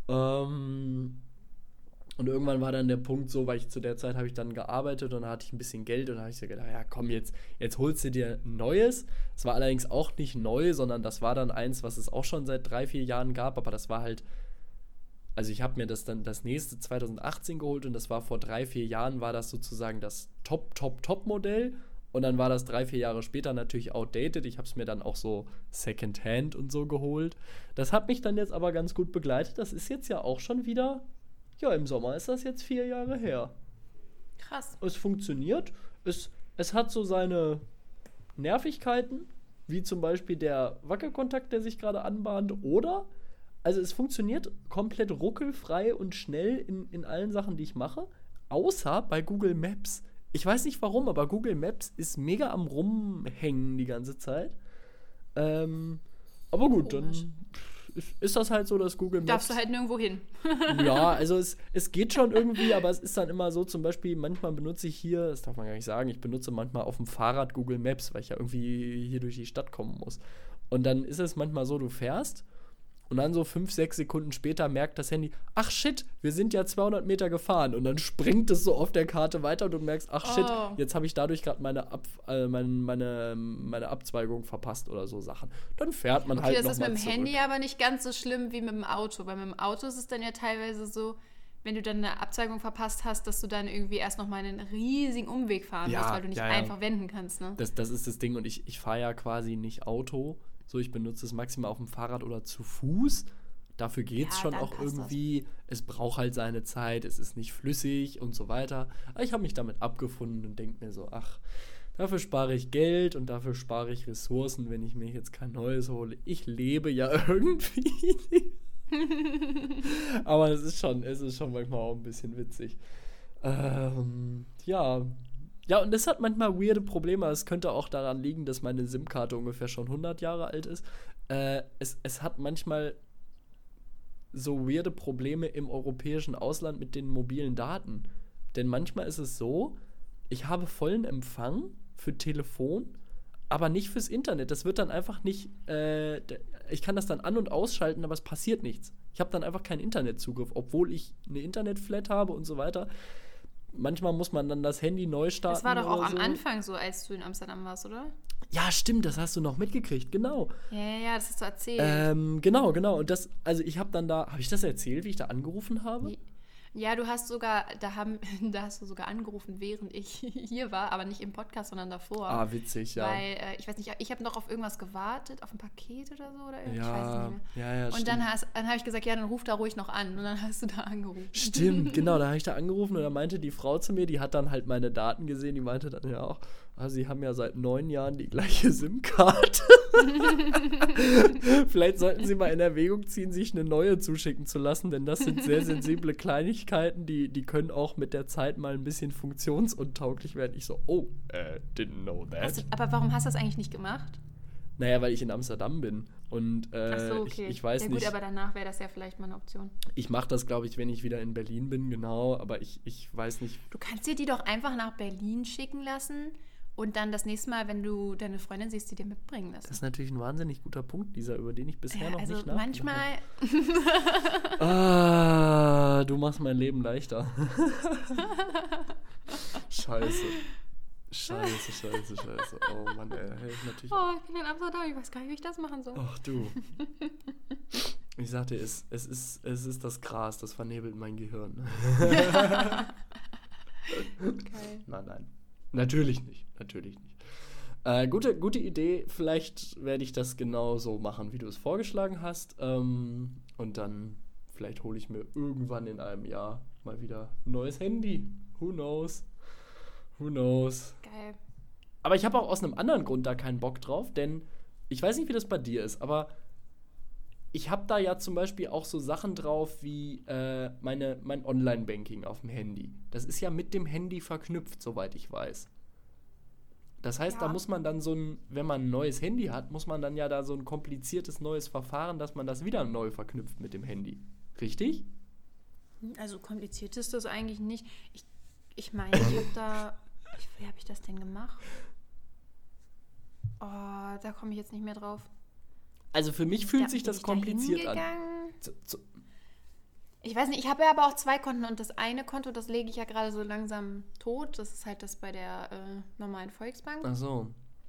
Ähm, und irgendwann war dann der Punkt so, weil ich zu der Zeit habe ich dann gearbeitet und da hatte ich ein bisschen Geld und da habe ich so gedacht, ja komm, jetzt, jetzt holst du dir ein neues. Es war allerdings auch nicht neu, sondern das war dann eins, was es auch schon seit drei, vier Jahren gab, aber das war halt, also ich habe mir das dann das nächste zwanzig achtzehn geholt und das war vor drei, vier Jahren, war das sozusagen das Top, Top, Top-Modell. Und dann war das drei, vier Jahre später natürlich outdated. Ich habe es mir dann auch so Secondhand und so geholt. Das hat mich dann jetzt aber ganz gut begleitet. Das ist jetzt ja auch schon wieder, ja, im Sommer ist das jetzt vier Jahre her. Krass. Es funktioniert. Es, es hat so seine Nervigkeiten, wie zum Beispiel der Wackelkontakt, der sich gerade anbahnt. Oder, also es funktioniert komplett ruckelfrei und schnell in, in allen Sachen, die ich mache. Außer bei Google Maps. Ich weiß nicht warum, aber Google Maps ist mega am Rumhängen die ganze Zeit. Ähm, aber gut, Komisch. dann ist das halt so, dass Google Maps... Darfst du halt nirgendwo hin. Ja, also es, es geht schon irgendwie, aber es ist dann immer so, zum Beispiel, manchmal benutze ich hier, das darf man gar nicht sagen, ich benutze manchmal auf dem Fahrrad Google Maps, weil ich ja irgendwie hier durch die Stadt kommen muss. Und dann ist es manchmal so, du fährst und dann so fünf, sechs Sekunden später merkt das Handy, ach shit, wir sind ja zweihundert Meter gefahren. Und dann springt es so auf der Karte weiter und du merkst, ach shit, Oh. jetzt habe ich dadurch gerade meine, Ab, äh, meine, meine, meine Abzweigung verpasst oder so Sachen. Dann fährt man Okay, halt das noch ist mal mit dem zurück. Handy aber nicht ganz so schlimm wie mit dem Auto. Weil mit dem Auto ist es dann ja teilweise so, wenn du dann eine Abzweigung verpasst hast, dass du dann irgendwie erst noch mal einen riesigen Umweg fahren Ja, musst, weil du nicht ja, ja. einfach wenden kannst, ne? Das, das ist das Ding und ich, ich fahre ja quasi nicht Auto. So, ich benutze es maximal auf dem Fahrrad oder zu Fuß. Dafür geht es Ja, schon dann auch passt das. irgendwie. Es braucht halt seine Zeit, es ist nicht flüssig und so weiter. Aber ich habe mich damit abgefunden und denke mir so, ach, dafür spare ich Geld und dafür spare ich Ressourcen, wenn ich mir jetzt kein neues hole. Ich lebe ja irgendwie. Aber es ist schon, es ist schon manchmal auch ein bisschen witzig. Ähm, ja. Ja, und das hat manchmal weirde Probleme. Es könnte auch daran liegen, dass meine SIM-Karte ungefähr schon hundert Jahre alt ist. Äh, es, es hat manchmal so weirde Probleme im europäischen Ausland mit den mobilen Daten. Denn manchmal ist es so, ich habe vollen Empfang für Telefon, aber nicht fürs Internet. Das wird dann einfach nicht, äh, d- ich kann das dann an- und ausschalten, aber es passiert nichts. Ich habe dann einfach keinen Internetzugriff, obwohl ich eine Internetflat habe und so weiter. Manchmal muss man dann das Handy neu starten. Das war doch auch oder am so. Anfang so, als du in Amsterdam warst, oder? Ja, stimmt, das hast du noch mitgekriegt, genau. Ja, ja, ja, das hast du erzählt. Ähm, genau, genau. Und das, also ich habe dann da, habe ich das erzählt, wie ich da angerufen habe? Ja, du hast sogar, da haben, da hast du sogar angerufen, während ich hier war, aber nicht im Podcast, sondern davor. Ah, witzig, ja. Weil, äh, ich weiß nicht, ich habe noch auf irgendwas gewartet, auf ein Paket oder so, oder irgendwie, ich weiß es ja, nicht mehr. ja, ja, Und stimmt. dann, hast- dann habe ich gesagt, ja, dann ruf da ruhig noch an. Und dann hast du da angerufen. Stimmt, genau, da habe ich da angerufen und da meinte die Frau zu mir, die hat dann halt meine Daten gesehen, die meinte dann ja auch, ah, sie haben ja seit neun Jahren die gleiche SIM-Karte. Vielleicht sollten sie mal in Erwägung ziehen, sich eine neue zuschicken zu lassen, denn das sind sehr sensible Kleinigkeiten, die, die können auch mit der Zeit mal ein bisschen funktionsuntauglich werden. Ich so, oh, äh, didn't know that. Hast du, aber warum hast du das eigentlich nicht gemacht? Naja, weil ich in Amsterdam bin und äh, Ach so, okay. ich, ich weiß ja, gut, nicht, aber danach wäre das ja vielleicht mal eine Option. ich mache das, glaube ich, wenn ich wieder in Berlin bin, genau, aber ich, ich weiß nicht. Du kannst dir die doch einfach nach Berlin schicken lassen und dann das nächste Mal, wenn du deine Freundin siehst, die dir mitbringen lassen. Das ist natürlich ein wahnsinnig guter Punkt, dieser, über den ich bisher ja, noch also nicht nachgedacht manchmal, habe. Ah, du machst mein Leben leichter. Scheiße. Scheiße, scheiße, scheiße. Oh Mann, ey. Hey, natürlich. Oh, ich bin in Amsterdam, ich weiß gar nicht, wie ich das machen soll. Ach du. Ich sagte, es, es, ist, es ist das Gras, das vernebelt mein Gehirn. Geil. Nein, nein. Natürlich nicht, natürlich nicht. Äh, gute, gute Idee. Vielleicht werde ich das genau so machen, wie du es vorgeschlagen hast. Ähm, und dann vielleicht hole ich mir irgendwann in einem Jahr mal wieder ein neues Handy. Who knows? Who knows? Geil. Aber ich habe auch aus einem anderen Grund da keinen Bock drauf, denn ich weiß nicht, wie das bei dir ist, aber ich habe da ja zum Beispiel auch so Sachen drauf wie äh, meine, mein Online-Banking auf dem Handy. Das ist ja mit dem Handy verknüpft, soweit ich weiß. Das heißt, Ja. da muss man dann so ein, wenn man ein neues Handy hat, muss man dann ja da so ein kompliziertes neues Verfahren, dass man das wieder neu verknüpft mit dem Handy. Richtig? Also kompliziert ist das eigentlich nicht. Ich, ich meine, ich habe da... Ich, wie habe ich das denn gemacht? Oh, da komme ich jetzt nicht mehr drauf. Also für mich fühlt Da- sich bin das ich da kompliziert an. hingegangen? Zu- zu- Ich weiß nicht, ich habe ja aber auch zwei Konten und das eine Konto, das lege ich ja gerade so langsam tot. Das ist halt das bei der äh, normalen Volksbank. Ach so.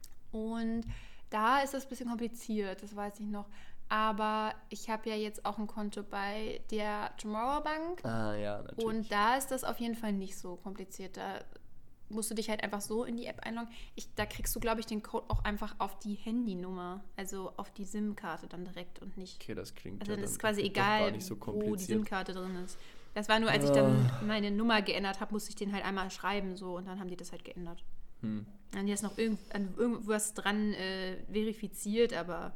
Und da ist das ein bisschen kompliziert, das weiß ich noch. Aber ich habe ja jetzt auch ein Konto bei der Tomorrow Bank. Ah ja, natürlich. Und da ist das auf jeden Fall nicht so kompliziert. Da musst du dich halt einfach so in die App einloggen. Ich, da kriegst du, glaube ich, den Code auch einfach auf die Handynummer, also auf die SIM-Karte dann direkt und nicht. Okay, das klingt Also ja dann dann ist quasi doch egal, gar nicht so wo die kompliziert. SIM-Karte drin ist. Das war nur, als ich dann meine Nummer geändert habe, musste ich den halt einmal schreiben so und dann haben die das halt geändert. Hm. Dann haben die jetzt noch irgend, an irgendwas dran äh, verifiziert, aber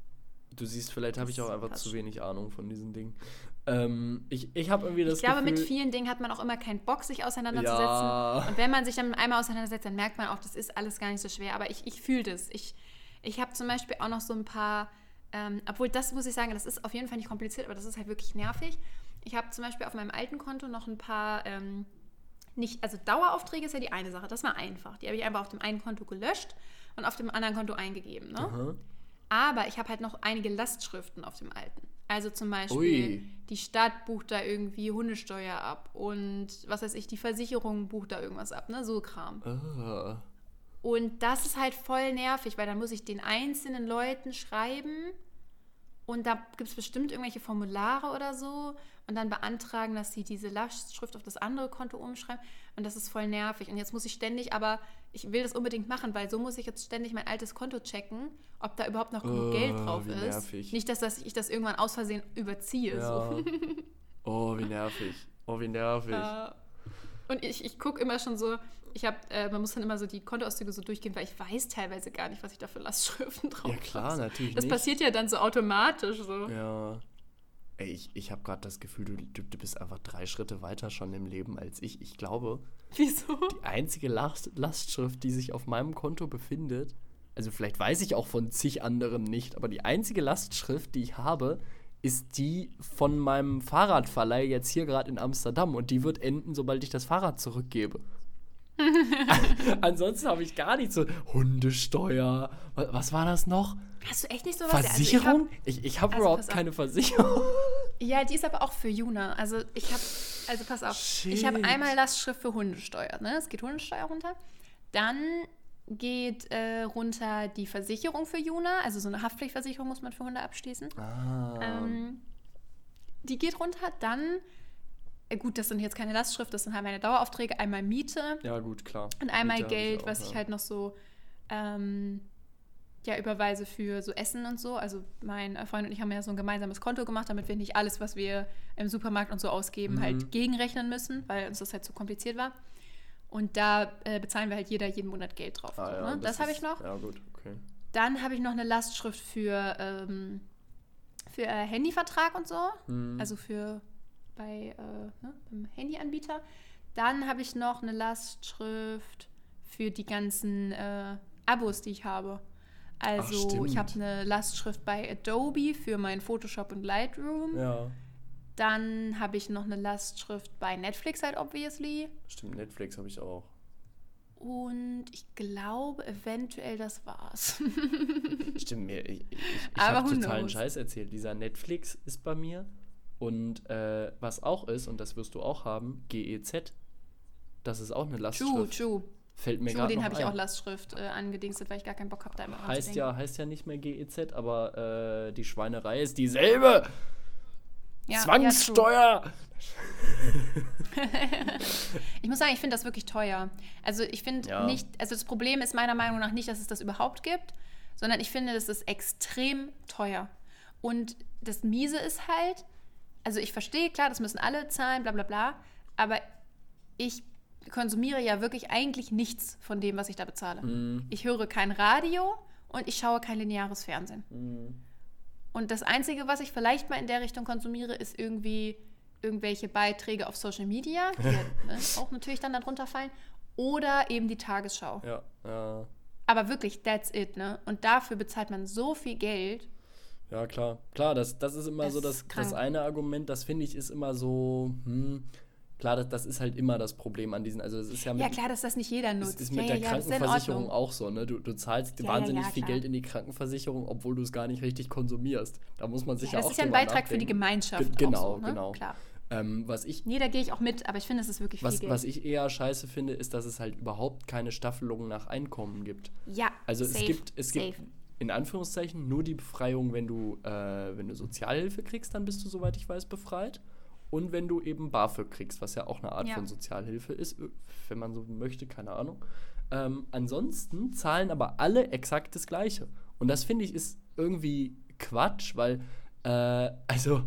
Du siehst, vielleicht habe ich Das auch einfach passt zu schon. wenig Ahnung von diesen Dingen. Ähm, ich ich habe irgendwie das ich glaube, Gefühl... mit vielen Dingen hat man auch immer keinen Bock, sich auseinanderzusetzen. Ja. Und wenn man sich dann einmal auseinandersetzt, dann merkt man auch, das ist alles gar nicht so schwer. Aber ich, ich fühle das. Ich, ich habe zum Beispiel auch noch so ein paar, ähm, obwohl das muss ich sagen, das ist auf jeden Fall nicht kompliziert, aber das ist halt wirklich nervig. Ich habe zum Beispiel auf meinem alten Konto noch ein paar, ähm, nicht, also Daueraufträge ist ja die eine Sache, das war einfach. Die habe ich einfach auf dem einen Konto gelöscht und auf dem anderen Konto eingegeben. Ne? Aha. Aber ich habe halt noch einige Lastschriften auf dem alten. Also zum Beispiel, Ui. die Stadt bucht da irgendwie Hundesteuer ab und was weiß ich, die Versicherung bucht da irgendwas ab, ne? So Kram. Ah. Und das ist halt voll nervig, weil dann muss ich den einzelnen Leuten schreiben und da gibt es bestimmt irgendwelche Formulare oder so und dann beantragen, dass sie diese Lastschrift auf das andere Konto umschreiben und das ist voll nervig. Und jetzt muss ich ständig, aber ich will das unbedingt machen, weil so muss ich jetzt ständig mein altes Konto checken, ob da überhaupt noch genug Oh, Geld drauf wie ist. nervig. Nicht, dass das, ich das irgendwann aus Versehen überziehe. Ja. So. Oh, wie nervig. Oh, wie nervig. Äh, Und ich, ich gucke immer schon so, ich habe, äh, man muss dann immer so die Kontoauszüge so durchgehen, weil ich weiß teilweise gar nicht, was ich da für Lastschriften drauf Ja, klar, habe. natürlich Das nicht. passiert ja dann so automatisch so. Ja. Ey, ich, ich habe gerade das Gefühl, du, du, du bist einfach drei Schritte weiter schon im Leben als ich. Ich glaube, Wieso? die einzige Last, Lastschrift, die sich auf meinem Konto befindet, also vielleicht weiß ich auch von zig anderen nicht, aber die einzige Lastschrift, die ich habe, ist die von meinem Fahrradverleih jetzt hier gerade in Amsterdam und die wird enden, sobald ich das Fahrrad zurückgebe. Ansonsten habe ich gar nicht so Hundesteuer. Was, was war das noch? Hast du echt nicht sowas? Versicherung? Ich, ich habe Also überhaupt pass auf. keine Versicherung. Ja, die ist aber auch für Juna. Also ich habe, also pass auf, ich habe Shit. einmal Lastschrift für Hundesteuer. Ne? Es geht Hundesteuer runter. Dann geht äh, runter die Versicherung für Juna. Also so eine Haftpflichtversicherung muss man für Hunde abschließen. Ah. Ähm, die geht runter. Dann, äh, gut, das sind jetzt keine Lastschrift, das sind halt meine Daueraufträge. Einmal Miete Ja, gut, klar. und einmal Miete hab Geld, auch, was ja. ich halt noch so ähm, ja, überweise für so Essen und so. Also mein Freund und ich haben ja so ein gemeinsames Konto gemacht, damit wir nicht alles, was wir im Supermarkt und so ausgeben, Mhm. halt gegenrechnen müssen, weil uns das halt zu kompliziert war. Und da äh, bezahlen wir halt jeder jeden Monat Geld drauf. Ah, so, ja, ne? Das, habe ich ist- noch. Ja, gut, okay. Dann habe ich noch eine Lastschrift für, ähm, für äh, Handyvertrag und so. Mhm. Also für bei äh, ne, beim Handyanbieter. Dann habe ich noch eine Lastschrift für die ganzen äh, Abos, die ich habe. Also stimmt. ich habe eine Lastschrift bei Adobe für mein Photoshop und Lightroom. Ja, Dann habe ich noch eine Lastschrift bei Netflix halt obviously. stimmt, Netflix habe ich auch. Und ich glaube, eventuell das war's. Stimmt, mir, ich, ich, ich Aber habe who totalen knows? Scheiß erzählt. Dieser Netflix ist bei mir und äh, was auch ist, und das wirst du auch haben, G E Z. Das ist auch eine True, Lastschrift true. Fällt mir True, gerade den noch habe ich ein. auch Lastschrift äh, angedingstet, weil ich gar keinen Bock habe, da immer dran zu Heißt denken. ja, heißt ja nicht mehr G E Z, aber äh, die Schweinerei ist dieselbe. Ja, Zwangssteuer! Ja, ich muss sagen, ich finde das wirklich teuer. Also ich finde Ja. nicht, also das Problem ist meiner Meinung nach nicht, dass es das überhaupt gibt, sondern ich finde, das ist extrem teuer. Und das Miese ist halt, also ich verstehe, klar, das müssen alle zahlen, bla bla bla, aber ich konsumiere ja wirklich eigentlich nichts von dem, was ich da bezahle. Mhm. Ich höre kein Radio und ich schaue kein lineares Fernsehen. Mhm. Und das Einzige, was ich vielleicht mal in der Richtung konsumiere, ist irgendwie irgendwelche Beiträge auf Social Media, die ja, ne, auch natürlich dann darunter fallen, oder eben die Tagesschau. Ja, ja. Aber wirklich, that's it, ne? Und dafür bezahlt man so viel Geld. Ja, klar. Klar, das, das ist immer Es so ist das, krank. das eine Argument, das finde ich ist immer so, hm, klar, das, das ist halt immer das Problem an diesen, also es ist ja mit, Ja, klar, dass das nicht jeder es nutzt. ist ja, mit ja, der ja, das ist in Krankenversicherung Ordnung. auch so, ne? Du, du zahlst Ja, ja, wahnsinnig ja, viel klar. Geld in die Krankenversicherung, obwohl du es gar nicht richtig konsumierst. Da muss man sich ja, Ja, das auch ist ja ein drüber Beitrag für die nachdenken. Gemeinschaft. Ge- genau, auch so, ne? genau. Klar. Ähm, was ich Nee, da gehe ich auch mit, aber ich finde, es ist wirklich Was, viel Geld. was ich eher scheiße finde, ist, dass es halt überhaupt keine Staffelung nach Einkommen gibt. ja, Also safe, es gibt, es safe. gibt in Anführungszeichen nur die Befreiung, wenn du, äh, wenn du Sozialhilfe kriegst, dann bist du, soweit ich weiß, befreit. Und wenn du eben BAföG kriegst, was ja auch eine Art Ja. von Sozialhilfe ist, äh, wenn man so möchte, keine Ahnung. Ähm, ansonsten zahlen aber alle exakt das Gleiche. Und das finde ich ist irgendwie Quatsch, weil, äh, also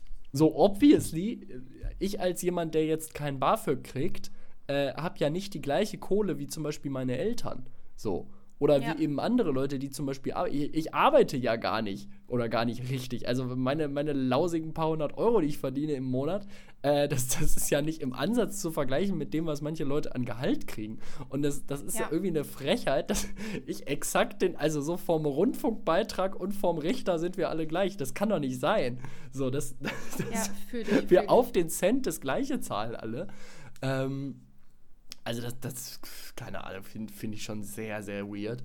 so obviously, ich als jemand, der jetzt kein BAföG kriegt, äh, habe ja nicht die gleiche Kohle wie zum Beispiel meine Eltern. So. Oder Ja. wie eben andere Leute, die zum Beispiel, ar- ich, ich arbeite ja gar nicht oder gar nicht richtig. Also meine, meine lausigen paar hundert Euro, die ich verdiene im Monat, äh, das, das ist ja nicht im Ansatz zu vergleichen mit dem, was manche Leute an Gehalt kriegen. Und das, das ist ja. Ja. irgendwie eine Frechheit, dass ich exakt den, also so vom Rundfunkbeitrag und vom Richter sind wir alle gleich. Das kann doch nicht sein. So, das, das, Ja, fühl dich, fühl wir dich. auf den Cent das gleiche zahlen alle. Ähm, also das, das, keine Ahnung, finde find ich schon sehr, sehr weird.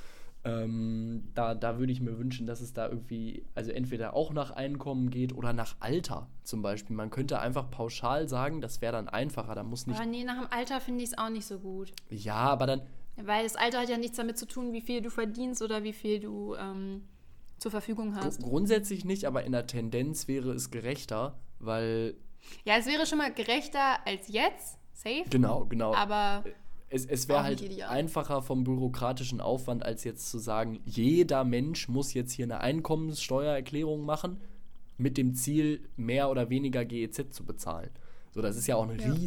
Ähm, da da würde ich mir wünschen, dass es da irgendwie, also entweder auch nach Einkommen geht oder nach Alter zum Beispiel. Man könnte einfach pauschal sagen, das wäre dann einfacher. Da muss nicht, Aber nee, nach dem Alter finde ich es auch nicht so gut. ja, aber dann, Weil das Alter hat ja nichts damit zu tun, wie viel du verdienst oder wie viel du ähm, zur Verfügung hast. gr- grundsätzlich nicht, aber in der Tendenz wäre es gerechter, weil, Ja, es wäre schon mal gerechter als jetzt, safe. genau, genau. Aber Es, es wäre Auch halt nicht ideal. einfacher vom bürokratischen Aufwand, als jetzt zu sagen, jeder Mensch muss jetzt hier eine Einkommenssteuererklärung machen, mit dem Ziel, mehr oder weniger G E Z zu bezahlen. So, das ist ja auch ein Ja.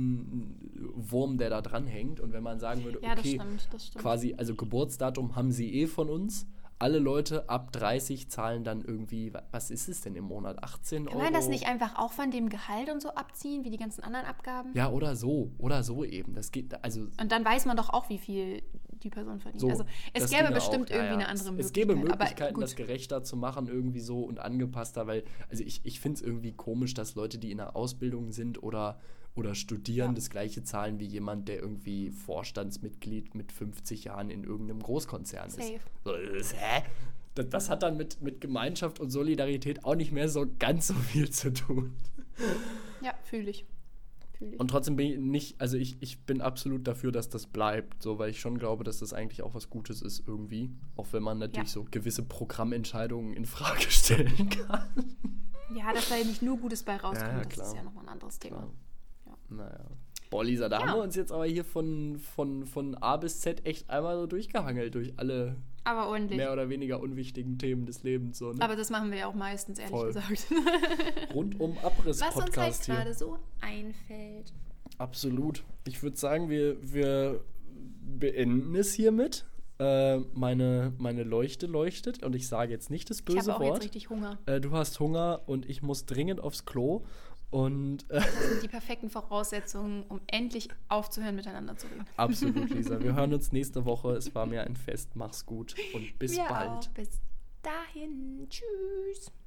riesen Wurm, der da dran hängt. Und wenn man sagen würde, ja, das okay, stimmt, das stimmt. quasi, also Geburtsdatum haben sie eh von uns. Alle Leute ab dreißig zahlen dann irgendwie, wa- was ist es denn im Monat? achtzehn Kann Euro? man das nicht einfach auch von dem Gehalt und so abziehen, wie die ganzen anderen Abgaben? Ja, oder so. Oder so eben. Das geht, also Und dann weiß man doch auch, wie viel die Person verdient. So, also es das gäbe ginge bestimmt auch. Ja, irgendwie ja. eine andere es, Möglichkeit. Es gäbe aber Möglichkeiten, gut. das gerechter zu machen, irgendwie so und angepasster, weil, also ich, ich finde es irgendwie komisch, dass Leute, die in der Ausbildung sind oder, oder studieren, Ja. das gleiche zahlen wie jemand, der irgendwie Vorstandsmitglied mit fünfzig Jahren in irgendeinem Großkonzern Safe. ist. So, das, hä? Das, das hat dann mit, mit Gemeinschaft und Solidarität auch nicht mehr so ganz so viel zu tun. Ja, fühle ich. Fühl ich. Und trotzdem bin ich nicht, also ich, ich bin absolut dafür, dass das bleibt, so, weil ich schon glaube, dass das eigentlich auch was Gutes ist irgendwie, auch wenn man natürlich Ja. so gewisse Programmentscheidungen in Frage stellen kann. Ja, dass da nicht nur Gutes bei rauskommt, Ja, ja, das klar. ist ja nochmal ein anderes Thema. Klar. Ja. Naja. Boah, Lisa, da Ja. haben wir uns jetzt aber hier von, von, von A bis Z echt einmal so durchgehangelt durch alle Aber ordentlich. mehr oder weniger unwichtigen Themen des Lebens. So, ne? Aber das machen wir ja auch meistens, ehrlich Voll. gesagt. Rundum Was uns halt Abriss-Podcast hier. gerade so einfällt. Absolut. Ich würde sagen, wir, wir beenden es hiermit. Äh, meine, meine Leuchte leuchtet und ich sage jetzt nicht das Ich böse habe auch Wort. jetzt richtig Hunger. Äh, du hast Hunger und ich muss dringend aufs Klo. Und äh, Das sind die perfekten Voraussetzungen, um endlich aufzuhören, miteinander zu reden. absolut, Lisa. Wir hören uns nächste Woche. Es war mir ein Fest. Mach's gut und bis Wir bald. auch. Bis dahin. Tschüss.